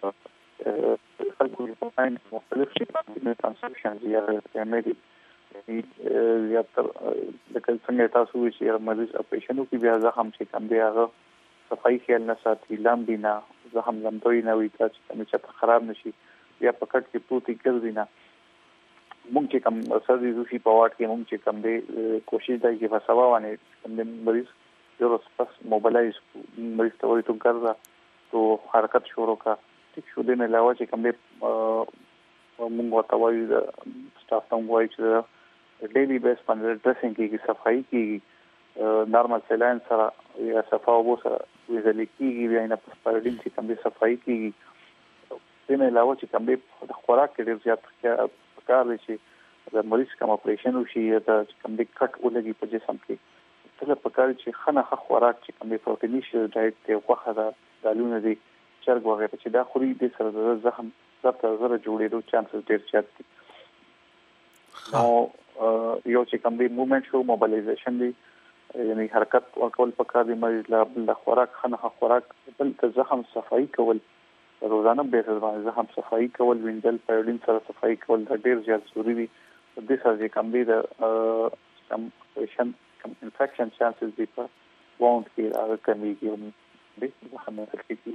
خلکو په پاین مختلف شي د کنسپشن یا مېډي یا تر د څنګه تاسو چې مریض اپریشن کوي بیا زخم چې کوم دی هغه صفائی خیال نه ساتي لامبینا زخم لمبوي نه وي چې خراب نشي یا پکټ کې پروتي ګرځي نه مونږ چې کوم سرجری وشي په واټ کې مونږ چې کوم دی کوشش دی چې په سبا باندې کوم مریض یو سپس موبایلایز مریض ته وایي ته ګرځا تو حرکت شروع کا ټیک شو دې نه علاوه چې کوم دی مونږ ورته وایي سټاف ته وایي چې ډیلی بیس باندې ډریسینګ کې صفائی کې نارمل سلاین سره یا صفا او سره ویزل کېږي یا نه پسپارډین چې کوم دی صفائی کې دې نه علاوه چې کوم دی خوراک کې ډیر زیات کار دی چې د مریض کوم اپریشن وشي دا کوم دی کټ ولګي په جسم کې څه په کار چې خنه خوراک چې کوم دی پروتینیش ډایټ ته خوخه دا دالونه دي چرګ وغیرہ چې دا خوري د سره د زخم زره جوړېدو چانسز ډیر زیات دي. نو یو چې کوم دی موومنت شو موبایلایزیشن دی یعنی حرکت ورکول پکار دی مریض لا خوراک خنه خوراک بل ته زخم صفائی کول روزانه به ځوانه زخم صفائی کول وینډل پایډین سره صفائی کول دا ډیر زیات ضروری دي. د دې سره کوم دی د کم پیشن کم انفیکشن چانسز دي په وونډ کې هغه کمیږي او د زخم انفیکشن.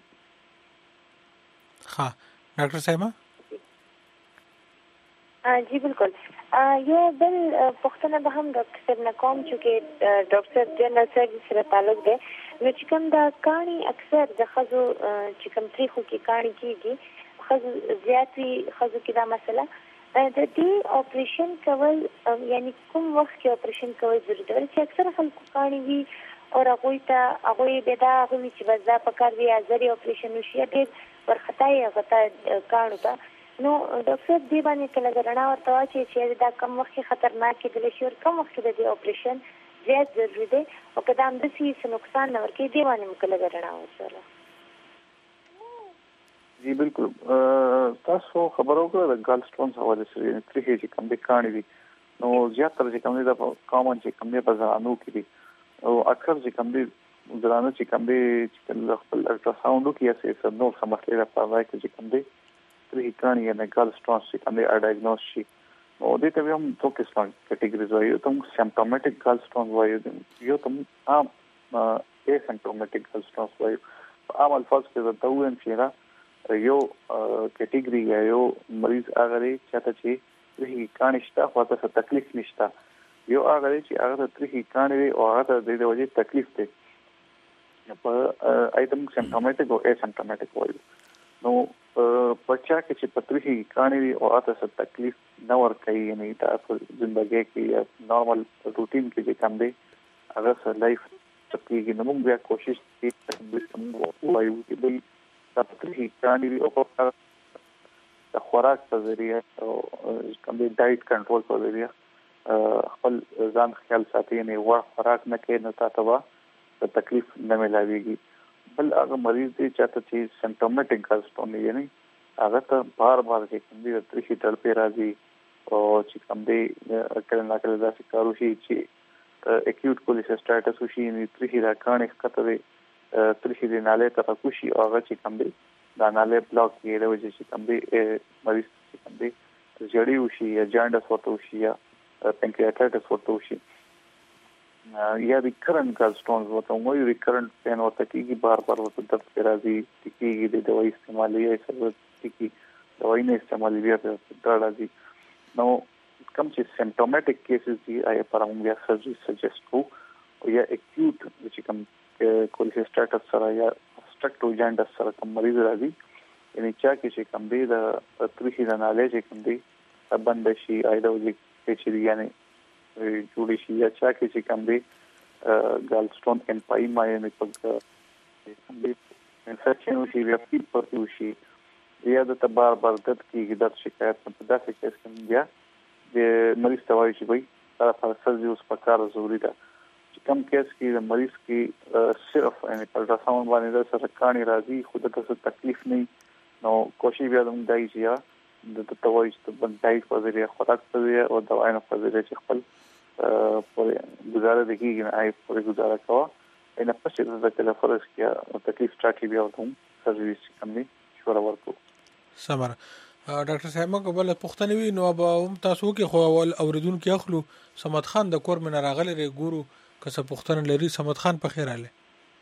ها ډاکټر صاحب جی بالکل یو بل پښتنه به هم ډاکټر صاحب نه کوم چې ډاکټر صاحب جنرال سرجری سره تعلق دی نو چې کوم دا کانی اکثر د خزو چې کوم تاریخو کې کانی کیږي خزو زیاتې خزو کې دا مسله د دې اپریشن کول یعنی کوم وخت کې اپریشن کول ضروري دی چې اکثر خلکو کانی وي او هغه به دا غوي چې بس دا پکار وي ازري اپریشن وشي ډېر ورختای غته کانو ته نو ډاکټر دی باندې کله غرنا ورته چې دا کم وخت خطرناک دي شي او کم وخت د اپریشن زیات ضروري دی او کله هم د سیس نقصان نه ورکې دی باندې کله غرنا ورسره. جی بالکل تاسو خبرو کړه د ګال سټونز حواله سره ترې چې کوم د کانی دي نو زیاتره چې کوم د کامن چې کوم د بازارانو کې دي او اکثر چې کوم د درانه چې کوم د خپل الټراساوند کې اساس نو سمسلې راځي چې کوم د ترې کانی نه ګال سټونز چې کوم د ډایګنوز شي او دې ته هم څو قسم کټګوریز وایي ته سیمپټومټیک ګال سټونز وایي یو ته عام اسیمپټومټیک ګال سټونز وایي عام الفاظ کې دا وایي چې یو کټګوري یا یو مریض هغه چاته چې ترې کانشته خواته څه تکلیف نشته یو هغه چې هغه ترې کانوي او هغه د دې وجې تکلیف دی په ایتم سیمپټومټیک او اسیمپټومټیک وایي نو بچا کې چې پترې کانوي او هغه څه تکلیف نه ور کوي یعنی تاسو ژوندۍ کې یا نارمل روټین کې چې کوم دی هغه سره لایف تکلیف نه موږ بیا کوشش کوو وایو چې دا پترې کانوي او د خوراک په ذریعہ او کوم دی ډایټ کنټرول په ذریعہ خپل ځان خیال ساتي نه ور خوراک نه کوي نو تاسو ته تکلیف نه ملاويږي. بل هغه مریض دی چې سیمپټومټیک ګالسټون یعنی هغه ته بار چې کوم دی ترشي تل په راځي او چې کوم دی کله نه کله دا کارو شي چې اکیوټ کولیسټایټس شي یعنی ترشي راکانې کته دی ترشي د ناله ته کوشي هغه چې کوم دی دا ناله بلاک کې د وجې چې کوم دی مریض چې کوم دی جړی وشي یا جانډس ورته وشي یا پنکریاتایټس ورته وشي یا ریکرنٹ گالسټونز ورته وایي ریکرنٹ پین ورته کېږي بار بار ورته درد پې راځي کېږي د دوايي استعمالي یا کېږي دوايي نه استعمالي بیا درد راځي نو کوم چې سیمپټومټیک کیسز دي آیا پر موږ بیا سرجري سجیسټ کوو یا اکیوټ چې کوم کولیسټاټس سره یا obstructive jaundice سره کوم مریض راځي یعنی چا کې چې کوم دی د تریخي د نالۍ چې کوم دی بند شي ایډولوژیک چې یعنی جوړی شي یا چا کې چې کوم دی ګالسټون امپایما یعنی په انفیکشن شي یا پیپ پرتو شي یا د بار بار درد کېږي درد شکایت په داسې کیس کې بیا د مریض ته وایي چې وایي دا سرجري اوس پکار ضروري ده کم کیس کې د مریض کې صرف یعنی الټراساوند باندې د سره کانی راځي خو د څه تکلیف نه نو کوشش بیا د دای چې د توای چې د ډایټ په ذریعہ خوراک په ذریعہ او دوايانو په ذریعہ چې خپل په گزاره د کېږي نه آی په گزاره کوا ان په څه د تلفرس کې تکلیف سٹارټي بیا وته سرویس کم نه شور ورکو سمره ډاکټر صاحب موږ بل پښتنه وی نو به تاسو کې خو اول اوریدون کې اخلو سمد خان د کور من راغله ری ګورو کسه پښتنه لري سمد خان په خیر اله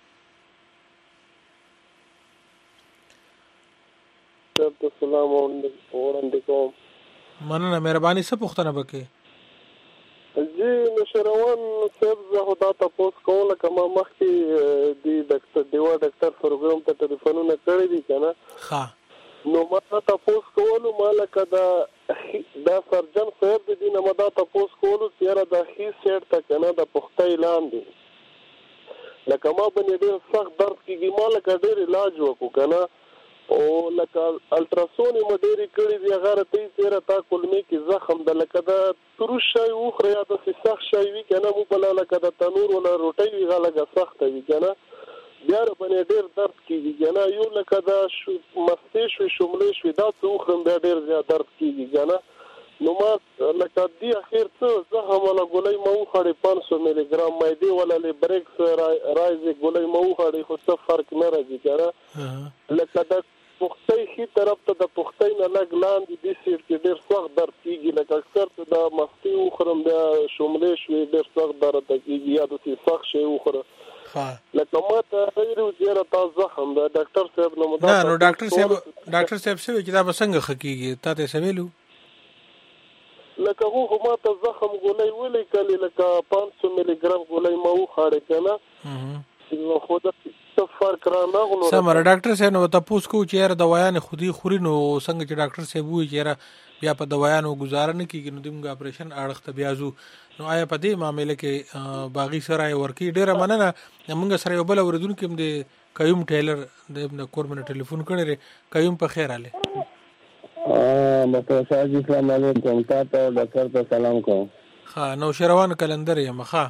السلام علیکم مننه مهرباني څه پښتنه بکې جی نشروان صاحب زه خدا تاسو کوله کما مخکې دی ډاکټر دیوا ډاکټر پروګرام ته ټلیفونونه کړی دي کنه ها نو ما تاسو کولو مالک دا سرجن صاحب د دینه مدا تاسو کولو چې را د هي سیټ ته کنه د پخته اعلان دي لکه ما باندې ډېر سخت درد کیږي مالک ډېر علاج وکړو کنه او لکه الټراساوند مډيري کړی دی هغه ته تیر تا کولمې کې زخم د لکه د تروش شي او خریا د سخت شي وی کنه مو بل لکه د تنور ولا روټي وی غلګه سخت وی کنه بیا باندې ډېر درد کیږي کنه یو لکه د مستې شو شملې شو دا څو خرم بیا ډېر زیات درد کیږي کنه نو ما لکه دی اخر څه زخم ولا ګولې مو خړې 500 ملي ګرام مېدی ولا لیبریکس رایز ګولې مو خړې خو څه فرق نه راځي کنه لکه د پختې هي طرف ته د پختې نه لګ لاندې د سیر کې ډېر سخت درد کیږي لکه اکثر ته د مستي او خرم د شملې شوي ډېر سخت درد کیږي یا د سخت شي او خره ها لکه ما ته غیر زیره تاسو زخم د ډاکټر صاحب نو نه نو ډاکټر صاحب څه چې دا بسنګ خکېږي تاسو څه ویلو لکه هو ما ته زخم ګولې ولې کلی لکه 500 ملي ګرام ګولې مو خاړې کنه نو خو دا فرق را نه غوړو سمره ډاکټر صاحب نو تاسو کو چې دوايان خودي خوري نو څنګه چې ډاکټر صاحب وایي چې بیا په دوايانو گزاره نه کیږي نو دغه اپریشن اړخته بیازو نو آیا په دې معاملې کې باغی سره ورکی ډیره مننه موږ سره یو بل اوریدون کې د قیوم ټیلر د کورمن ټلیفون کړی قیوم په خیر اله مستر صاحب السلام علیکم تاسو ډاکټر ته سلام کوم ها نو شروان کلندر یم ښا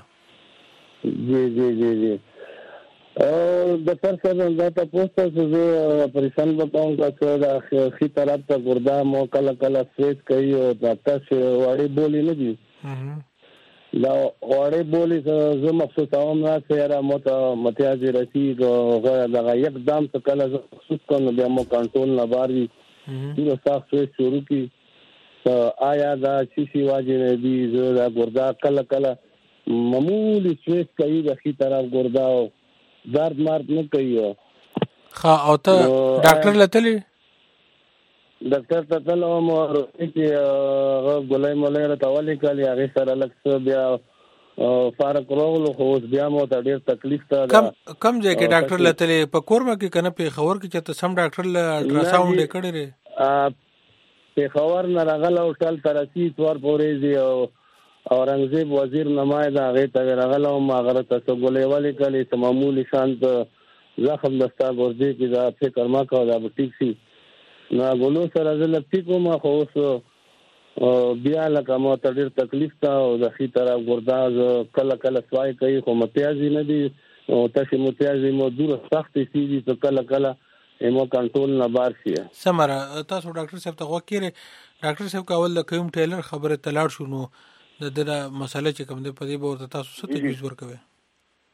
جی د پرسه دا تاسو ته پریشان بتاؤں کا دا خي طرف ته ګردا مو کله کله سویچ کوي او دا تاسو وړي بولی نه دي دا وړي بولی زه مخصوص اوم نه سره متیاز رسید او دا یکدم څه کله مخصوص کوم بیا مو کنټرول نه باري دا صاف سویچ شروع کی آیا دا شي واجب نه دي زه دا ګردا کله کله معمولی سویچ کوي د خي طرف ګردا درد مارد نه کوي ها او ته ډاکټر لته ډاکټر ته تلو مو چې ګولای مولای راټولې کړي هغه سره لکه بیا فارق راغلو خو بیا مو ته ډېر تکلیف ته کم ځای کې ډاکټر لته په کورما کې کنه په خبر کې چې ته سم ډاکټر ل الټراساوند کړي ری په خبر نه راغلو ټل ترسي تور پورې دی اورنګزیب وزیر نمائنده هغه ته راغلو ما غره ته ګولې والي کړي ته معمولی شانت زخم دستا ګورځي کې دا فکر ما کوي دا ټیک سي نو غلو سره زل ټیکو ما خو بیا لکه مو ته ډېر تکلیف تا او د خي طرف ګرداز کله کله سوای کوي خو متیازي نه دي او تاسو متیازي مو دور سخت سي دي ته کله کله مو کنټرول نه بار شي سمره تاسو ډاکټر صاحب ته وکړئ ډاکټر صاحب کول د کوم ټیلر خبره تلاړ شو نو د مسله چې کوم د پدې به تاسو څه تجویز ورکوي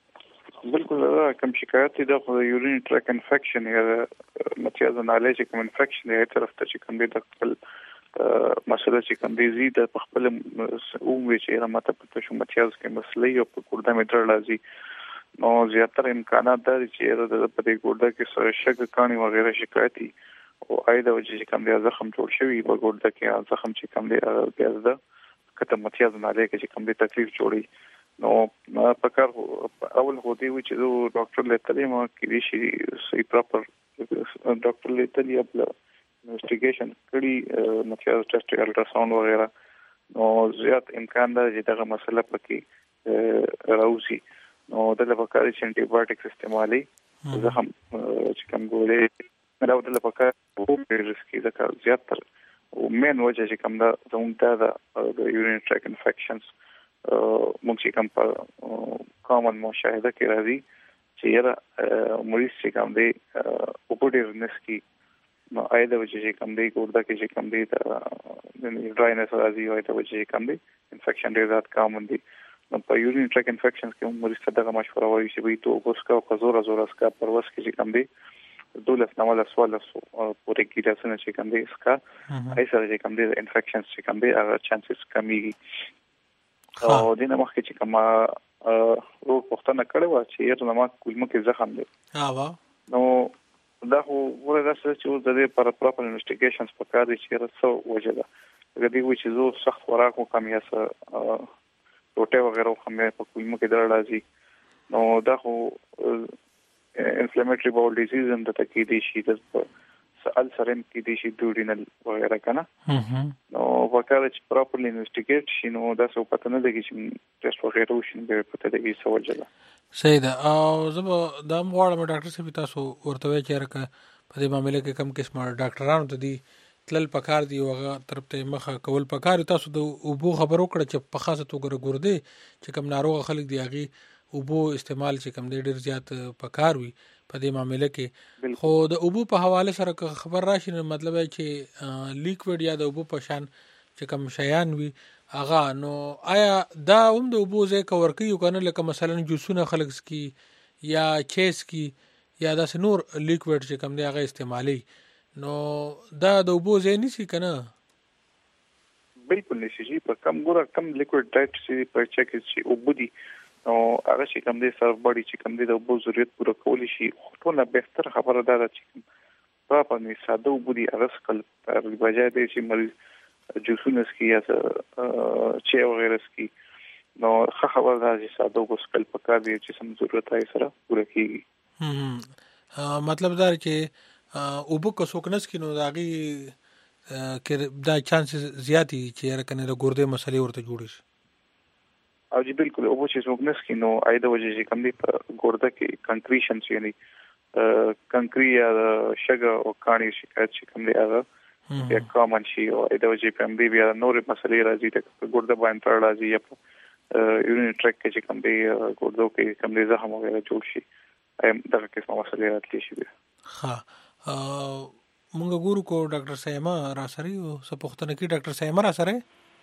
بالکل کوم شکایت دی د یورین ټریک انفیکشن یا متیاز نالج کوم انفیکشن دی طرف ته چې کوم دی د خپل مسله چې کوم دی زیات په خپل وې چې ماته پته شو متیاز کې مسلې او په ګرده متر لازم نو زیاتره امکانات د چې د په دې ګرده کې شګه کانی وغیرہ شکایتي او اېدا چې کوم دی زخم جوړ شوی په ګرده کې زخم چې کوم دی بیا د کته متیاز نالج کې کوم دی تکلیف جوړي نو په کار اول هودي و چې زه ډاکټر لته ما کې شي سي پراپر ډاکټر لته دی خپل انویسټیګیشن کړي متیاز ټیسټ الټراساوند وغیرہ نو زیات امکان ده چې دغه مسله پکې راوځي نو د لپاره چې انټي بایوټیک استعمالي زخم چې کوم ګولې راو د لپاره او ریسکي ده زیات تر او مین وجه چې کوم ده زموږ د یورین ټریک انفیکشنز مونږ چې کوم په کامن مشاهده کې راځي چې یاره مریض چې کوم دی اوپډیرنس کې نو اېدا چې کوم دی ګوردا کې چې کوم دی د ډراینس راځي او اېدا چې کوم دی انفیکشن ډیر زیات کامن دی نو په یورین ټریک انفیکشنز کې مریض ته دغه مشوره وایي چې وي تو اوس کا زور اسکا پرواز کې چې کوم دی دولت نواله سوال پورې کېږي چې کوم دی اسکا ایسره چې کوم دی انفیکشنز چې کوم دی هغه چانسز کمیږي او دینه مخکې چې کومه روغ پښتنه کړو چې یو نو کولمو کې زخم دی نو دا خو ورته چې د دې پر پراپر انویسټیګیشنز په کار دي چې رسو وجه ده د دې و چې زه سخت خوراک وکم یا څه روټه وغیرہ هم په کولمو کې راځي نو دا خو انفلیمیټری باول ډیزیز هم د تکیدي شي د السرم کې دي شي ډورینل وغیرہ کنه نو وکړه چې پراپرلی انویسټیګیټ شي نو دا څه پته نه لګي چې ټیسټ وغیرہ وشي به پته لګي څه وجه ده صحیح ده او زه دا مغواړم ډاکټر صاحب تاسو ورته وایي چې راکه په دې معاملې کې کم قسمه ډاکټرانو ته دي تلل پکار دی وغه طرف ته مخه کول پکار تاسو د اوبو خبرو کړ چې په خاصه توګه ګورده چې کم ناروغ خلک دی هغه اوبو استعمال چې کم ډیر زیات پکار وي په دې معاملې کې خو د اوبو په حواله سره خبر راشي نو مطلب چې لیکوډ یا د اوبو په شان چې کم شیان وي اغه نو آیا دا هم د اوبو ځای کور کوي کنه لکه مثلا جوسونه خلک سکی یا چیس کی یا د نور لیکوډ چې کم دی هغه استعمالي نو دا د اوبو ځای نشي کنه بالکل نشي په کم ګوره کم لیکوډ ډایټ چې په چک چې اوبو دي نو هغه چې کوم دي سر باډي چې کوم دي د اوبو ضرورت پوره کولی شي ټول بهتر خبره ده چې پراپر نه ساده اوبو دي هغه سکل پر بجای دی چې مریض جوسونه سکي یا چې وغیرہ سکي نو خبره ده چې ساده اوبو سکل پکار دی چې سم ضرورت یې سره پوره کیږي مطلب دا چې اوبو کو سوکنس کې نو داغي کې دا چانس زیاتی چې راکنه د ګردې مسلې ورته جوړ شي او جی بالکل او چې سوګنس کې نو اېدا وجه چې کوم دی په ګورده کې کنکریشن یعنی کنکری یا شګه او کانی شکایت چې کوم دی هغه یا کامن شي او اېدا وجه په دې بیا نور مسلې راځي ته ګورده باندې تر راځي یا یورین ټریک کې چې کوم دی ګوردو کې کوم دی زخم وغیرہ جوړ شي دغه قسمه مسلې راتلی شي ها مونږ ګورو کو ډاکټر سیما را سره او سپوختنه کې ډاکټر سیما را سره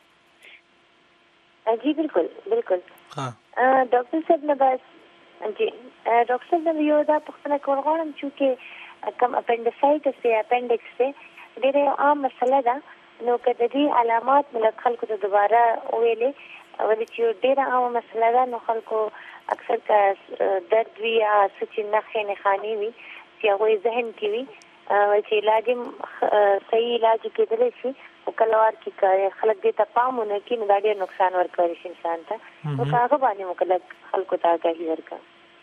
जी बिल्कुल बिल्कुल डॉक्टर साहब ने बस जी डॉक्टर साहब ने यो दा पختنه کول غواړم چې کوم اپنډیسایټس یا اپنډکس ته ډېر عام مسله ده نو کله دې علامات ملک خلکو ته دوباره ویلې ولې چې ډېر عام مسله ده نو خلکو اکثر کا درد وی یا سچ نه خاني وي چې هغه ذهن کې وي چې علاج صحیح علاج کېدل شي او کلوار کې خلک دې ته پامونه کې نه ډېر نقصان ورکوي انسان ته او هغه باندې مکلک خلکو ته آگاهي ورکړه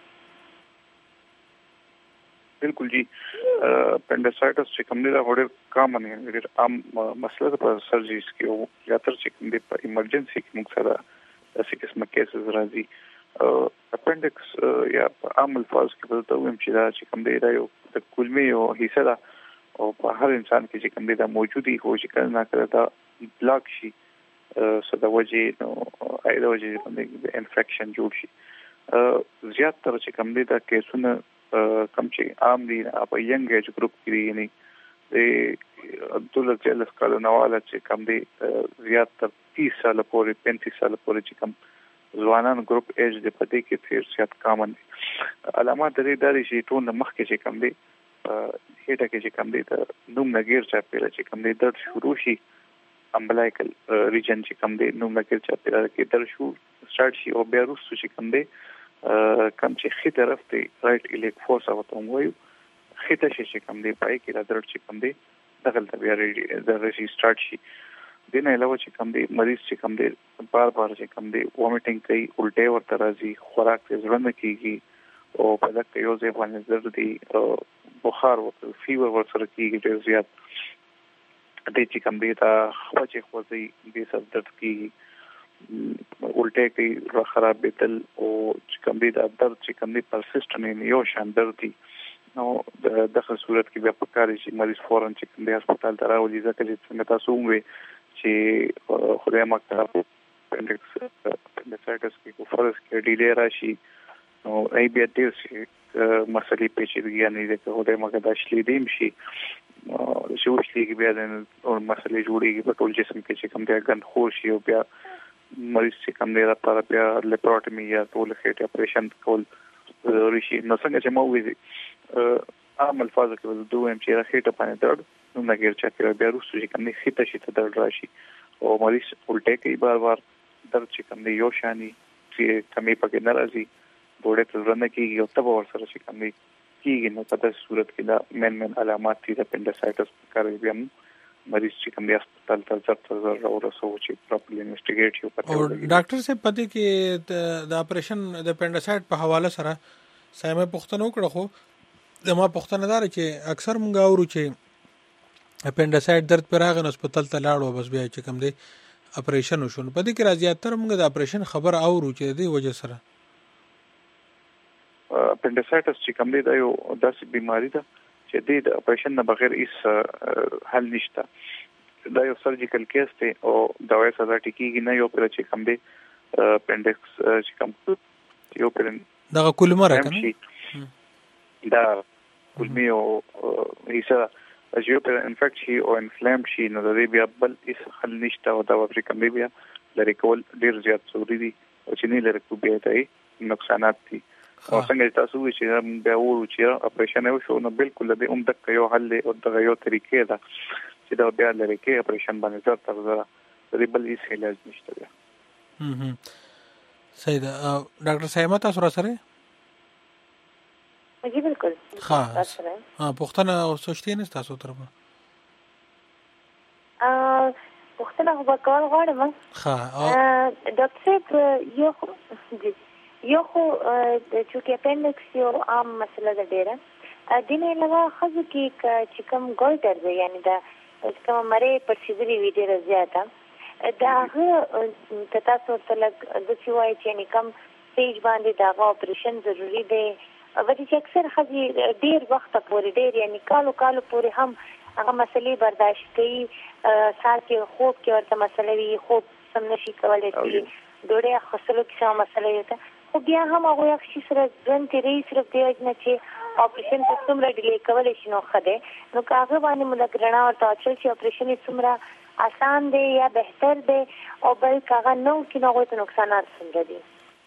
بالکل جی اپنډیسایټس چې کوم دی دا ډېر کامن دی ډېر عام مسله په سرجریز کې او زیاتره چې کوم دی په ایمرجنسي کې موږ سره داسې قسمه کیسز راځي اپنډکس یا عام الفاظ کې په توګه چې دا چې کوم دی دا یو د کولمې یو حصہ ده او په هر انسان کې چې کوم دی دا موجودي هو چې کله نه کړه دا بلاک شي څه د وجې نو اېدا وجې باندې انفیکشن جوړ شي زیات تر چې کوم دی دا کیسونه کم چې عام دي په ینګ ایج ګروپ کې دي یعنی د دولت جلس کالو نواله چې کوم دی زیات تر 30 سال پورې 35 سال پورې چې کوم ځوانان ګروپ ایج د پدې کې ډیر زیات کامن دي. علامات د دې چې ټول مخ کې چې کم دي هټه کې چې کم دي ته نوم نګیر چا پیله چې کم دي درد شروع شي امبلایکل ریجن چې کم دي نوم نګیر چا پیله کې درد شروع سٹارټ شي او بیا وروسته چې کم دي کم چې خې طرف ته رائټ الیک فورس او ته وایو خې ته چې کم دي پای کې دا درد چې کم دي دغه بیا د ریجی سٹارټ شي. دینه علاوه چې کم دی مریض چې کم دی بار چې کم دی وومیټینګ کوي الټه ورته راځي خوراک ته ځړنه کیږي او په دغه یو ځای باندې درد دی بخار ورته فیور ورسره کیږي ډیر زیات دې چې کم دی دا خوځي دې سر درد کیږي الټه کوي خراب بدل او چې کم دی دا درد چې کم دی پرسیسټنټ نه یو شان درد دی نو دغه صورت کې بیا پکاري چې مریض فورن چې کم دی هسپتال ته راوځي ځکه چې څنګه تاسو وې چې خدای مکتب اپنډیسایټس کې فرض کې ډیلې راشي نو ای بیا ډیر شي مسلې پیچیدګي نه دي چې خدای مکتب اصلي دیم شي چې وشلې بیا د مسلې جوړيږي په ټول جسم کې چې کوم دی ګند خور شي او بیا مریض چې کوم دی لپاره بیا لیپروټمي یا ټول خېټه اپریشن کول ریشي. نو څنګه چې مو وې عام الفاظ کې دوه ام چې خېټه باندې درد نو نګیر چا کې بیا وروسته چې کوم دی خېټه شي ته درد راشي او مریض الټه کوي بار درد چې کوم دی یو شانی چې کمی پکې ناراضي ډوډۍ ته ځنه کېږي او تبه ورسره چې کوم دی کېږي نو په داسې صورت کې دا مین علامات دي د اپنډیسایټس کاري بیا مریض چې کوم دی هسپتال ته ځر ورسو چې پراپرلی انویسټیګیټ شي او ډاکټر صاحب پدې کې د اپریشن د اپنډیسایټ په حواله سره سمه پوښتنه وکړه خو زما پوښتنه دار چې اکثر مونږ اورو چې اپنډیسایټ درد پر راغی نو هسپتال ته لاړو بس بیا چې کوم دی اپریشن وشو. په دې کې راځي تر موږ د اپریشن خبر اورو چې د وجه سره اپنډیسایټس چې کوم دی دا یو داسې بیماری ده چې د اپریشن نه بغیر هیڅ حل نشته. دا یو سرجیکل کیس دی او دوايي سره ټیکيږي نه یو پر چې کوم دی اپنډکس چې کوم یو پر دا کولمه راکنه دا کولمي او هیڅ as you per infect شي او انفلام شي نو د دې بیا بل هیڅ حل نشته او دا افریقا مې بیا لري کول ډیر زیات ضروري دي او چې نه لري کو بیا ته نقصانات دي. او څنګه تاسو چې بیا ورو چې اپریشن وشو نو بالکل د دې یو حل او د یو طریقې ده چې دا بیا لري کې اپریشن باندې زړه تر زړه د دې بل هیڅ علاج نشته بیا. صحیح ده. ډاکټر صاحب تاسو سره جی بالکل ها پوښتنه او سوچتي نه تاسو طرفه پوښتنه وکړم غواړم ډاکټر صاحب یو خو چې اپنډکس یو عام مسله ده ډیره دینه علاوه خزو کې چې کوم ګولټر دی یعنی دا کوم مړې پرسیدري وی ډیره زیاته دا هغه تاسو ته لګ د څه وایي چې کم سټیج باندې دا اپریشن ضروری دی ودی چې اکثر خزي ډیر وخت پورې ډیر یعنی کالو پورې هم هغه مسلې برداشت کوي سات کې خوب کې ورته مسلې وي خوب سم نشي کولای شي ډوډۍ خپلو کې څه مسلې وي خو بیا هم هغه یو شي سره ځن تیرې صرف دی چې اپریشن په څومره ډیلې کولای شي نو خده نو کاغه باندې موږ ګرنا ورته چې اپریشن څومره آسان دی یا بهتر دی او بل کاغه نو کې نو غوښتنه نقصانات څنګه دي.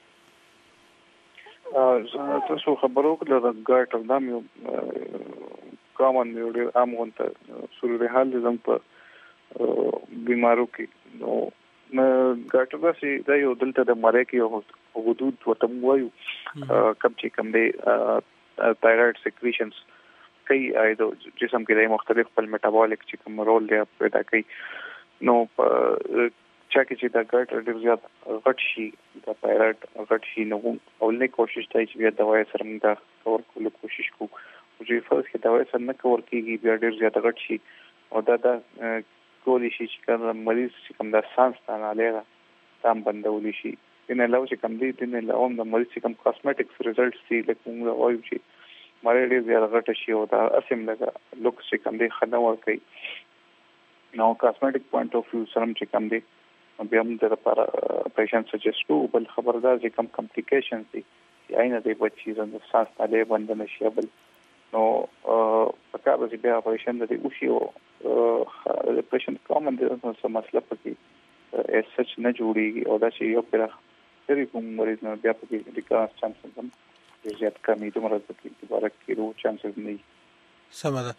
تاسو خبرو کړل د ګارټر نام یو کامن یو ډیر عام غونته صورتحال زم په بیمارو کې نو ګارټر دا یو دلته د مړې کې یو حدود وتم وایو کم چې کم دی تایرویډ سیکریشنز کوي ایدو جسم کې د مختلف خپل میټابولیک چې کوم رول دی پیدا کوي نو چا کې چې دا ګارټر ډیر زیات غټ شي دا تایرویډ غټ شي نو اولنې کوشش کوي چې بیا دوايي سره موږ دا کور کولو کوشش کوو او چې فرض کې دوايي سره نه کور کیږي بیا ډیر زیات غټ شي او دا کولی شي چې کوم مریض چې کوم دا سانس نه لري تام بندول شي ان علاوه چې کوم دي د علاوه د مریض چې کوم کاسمیټکس ریزلټس دي لکه موږ وایو چې مړی ډیر زیات غټ شي او دا اسیم لګا لوکس چې کوم دي خنور کوي نو کاسمیټک پوینټ اف ویو سره چې کوم دي بیا موږ د لپاره پیشنټ سجست کوو بل خبردار چې کم کمپلیکیشنز دي چې عینه دی بچی زنده سانس نه بند نشي بل نو پکا به بیا اپریشن د دې اوشي او پیشنټ کومن د څه مسله پکې اس سچ نه جوړيږي او دا چې یو پر لري کوم مریض نه بیا په کې ریکارنس چانسز هم زیات کمی دومره پکې دوباره کېدو چانسز نه وي. سمه ده.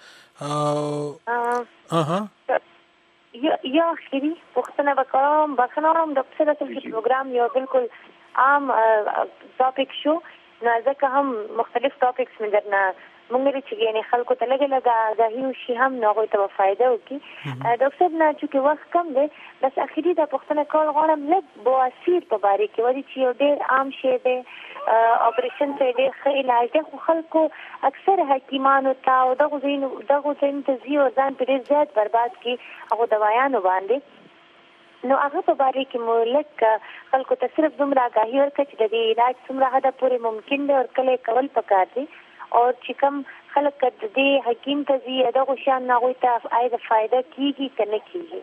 یا اخیری پوښتنه وکړم بخنوم ډاکټر صاحب چې پروګرام یو بالکل عام ټاپک شو نو ځکه هم مختلف ټاپکس مې درنه مونږ لري چې یعنی خلکو ته لګا غاهي شي هم نو غوي ته فائدہ وکي. ډاکټر صاحب نه چې وخت کم دی بس اخیری دا پوښتنه کول غواړم لږ بواسیر په باره کې ودی چې یو ډېر عام شی دی اپریشن ته ډېر ښه علاج دی خو خلکو اکثر حکیمانو ته او دغه ځین ته زیو ځان په ډېر زیات برباد کی هغه دوايانو باندې نو هغه په باره کې مولک خلکو ته صرف دومره غاهي ورکړي چې د علاج څومره حد پورې ممکن دی او کله کول پکار دی او چې کوم خلک د دې حکیم ته زی دغه شان نغوي ته اېدا فائدہ کیږي کنه کیږي.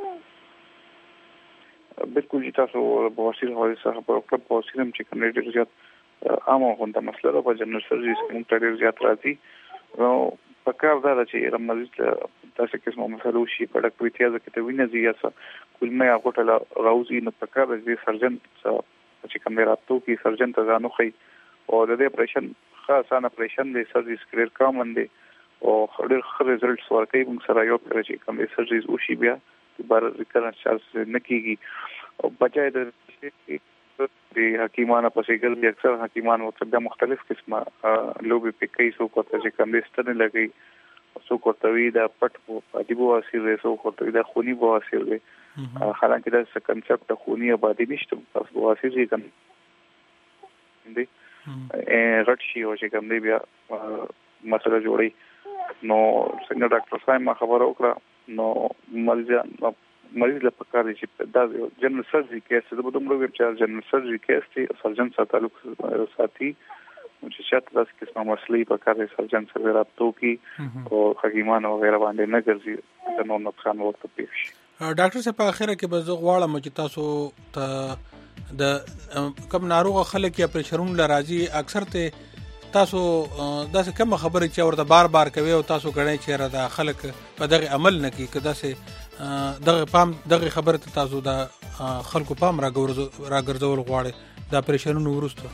بالکل چې تاسو بواسیر حواله صاحب په خپل بواسیر هم چې کوم ډېر زیات عامه غونډه مسله ده په جنرال سرجری کې ډېر زیات راځي نو په کار دا چې مریض تاسو کې کوم مسله وشي په ډاکټر پیتیازه کې ته وینې زیات کولمه غوټه راوځي نو په کار دې سرجن چې کوم راتلو کې سرجن ته ځانو خي او د دې اپریشن خاصه اپریشن د سرجری سکریر کامن دی او ډېر ښه ریزلټس ورکوي موږ سره یو پر چې کوم سرجریز وشي بیا دوباره ریکرنس چانس نه کیږي او بچای د حکیمانه پسې ګل اکثر حکیمان ورته مختلف قسمه لوبي په کیسو کوته چې کوم ستنه لګي سو کوتوي دا پټ په دیبو واسیر سو کوتوي دا خوني بو واسیر دی حالانکه دا کنسپټ خوني آبادی نشته تاسو واسیر یې کوم دی غټ شي او چې کوم دی بیا مسله جوړي نو څنګه ډاکټر صاحب ما خبر وکړه نو مریض له پکار دي چې دا جنرال سرجری کیس د بده مرګ چې جنرال سرجری کیس دی سرجن سره تعلق ساتي چې شاته داسې قسمه مسلې پکار دي سرجن سره رابطو کی او حکیمان او غیره باندې نه ګرځي د نو نقصان ورته پیښ شي. ډاکټر صاحب په اخره کې به زه غواړم چې تاسو ته د کوم ناروغ خلک یا پرشرون لراځي اکثر ته تاسو داسې کوم خبره چې ورته بار بار کوي او تاسو غړنی چې را د خلک په دغه عمل نه کوي کدا سه دغه خبره ته تاسو د خلکو پام راګرځول غواړي دا پرشرون ورسته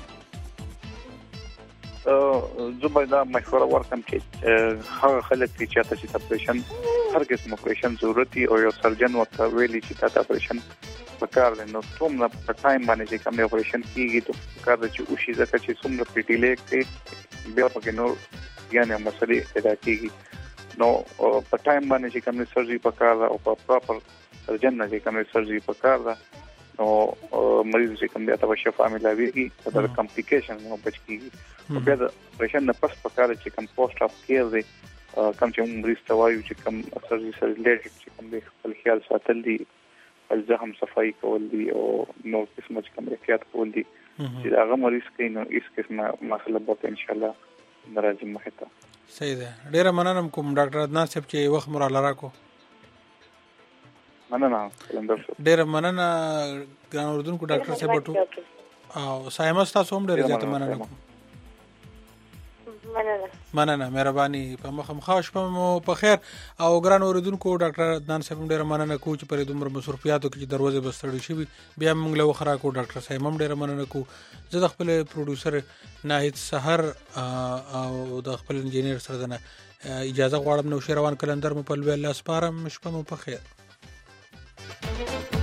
زه دا مشوره ورکم چې هغه خلک چې چاته چې اپریشن هر قسم اپریشن ضرورتي او یو سرجن ورته ویلي چې تاسو اپریشن پکار دی نو څومره په ټایم باندې چې کوم اپریشن کیږي ته پکار دی چې اوشي ځکه چې څومره پټیلې کې بیا پکې نو یعنی مسلې پیدا کیږي نو په ټایم باندې چې کوم سرجری پکار او په پراپر سرجن نه چې کوم سرجری پکار ده نو مریض چې کوم بیا ته شفا ملاويږي او د کمپلیکیشن نو بچ کیږي او بیا د اپریشن نه پس پکار چې کوم پوسټ اپ کیر دی کوم چې مریض ته وایو چې کوم سرجری سره ریلیټډ چې کوم د خپل خیال ساتل دي الزهم صفائی کول دي او نو قسمه چې کوم احتیاط کول دي چې هغه مریض کې نو هیڅ قسمه مسله به ان شاء الله ناراضي مخه ته صحیح ده. ډیره مننه کوم ډاکټر عدنان صاحب چې وخت مر لراکو مننه ډیره مننه ګران اردوونکو ډاکټر صاحب ټو او سایمه تاسو هم ډیره زیاته مننه کوم مننه مهرباني په مخم خاص په په خیر او ګران اوریدونکو ډاکټر عدنان صاحب ډیره مننه کو چې پر دومره مصروفیاتو کې دروازه بستړي شي بیا موږ له وخرا کو ډاکټر صاحب هم ډیره مننه کو زه د خپل پروډوسر ناهید سحر او د خپل انجینیر سره دنه اجازه غواړم نو شروان کلندر مو په لوی الله سپارم شپه مو په خیر.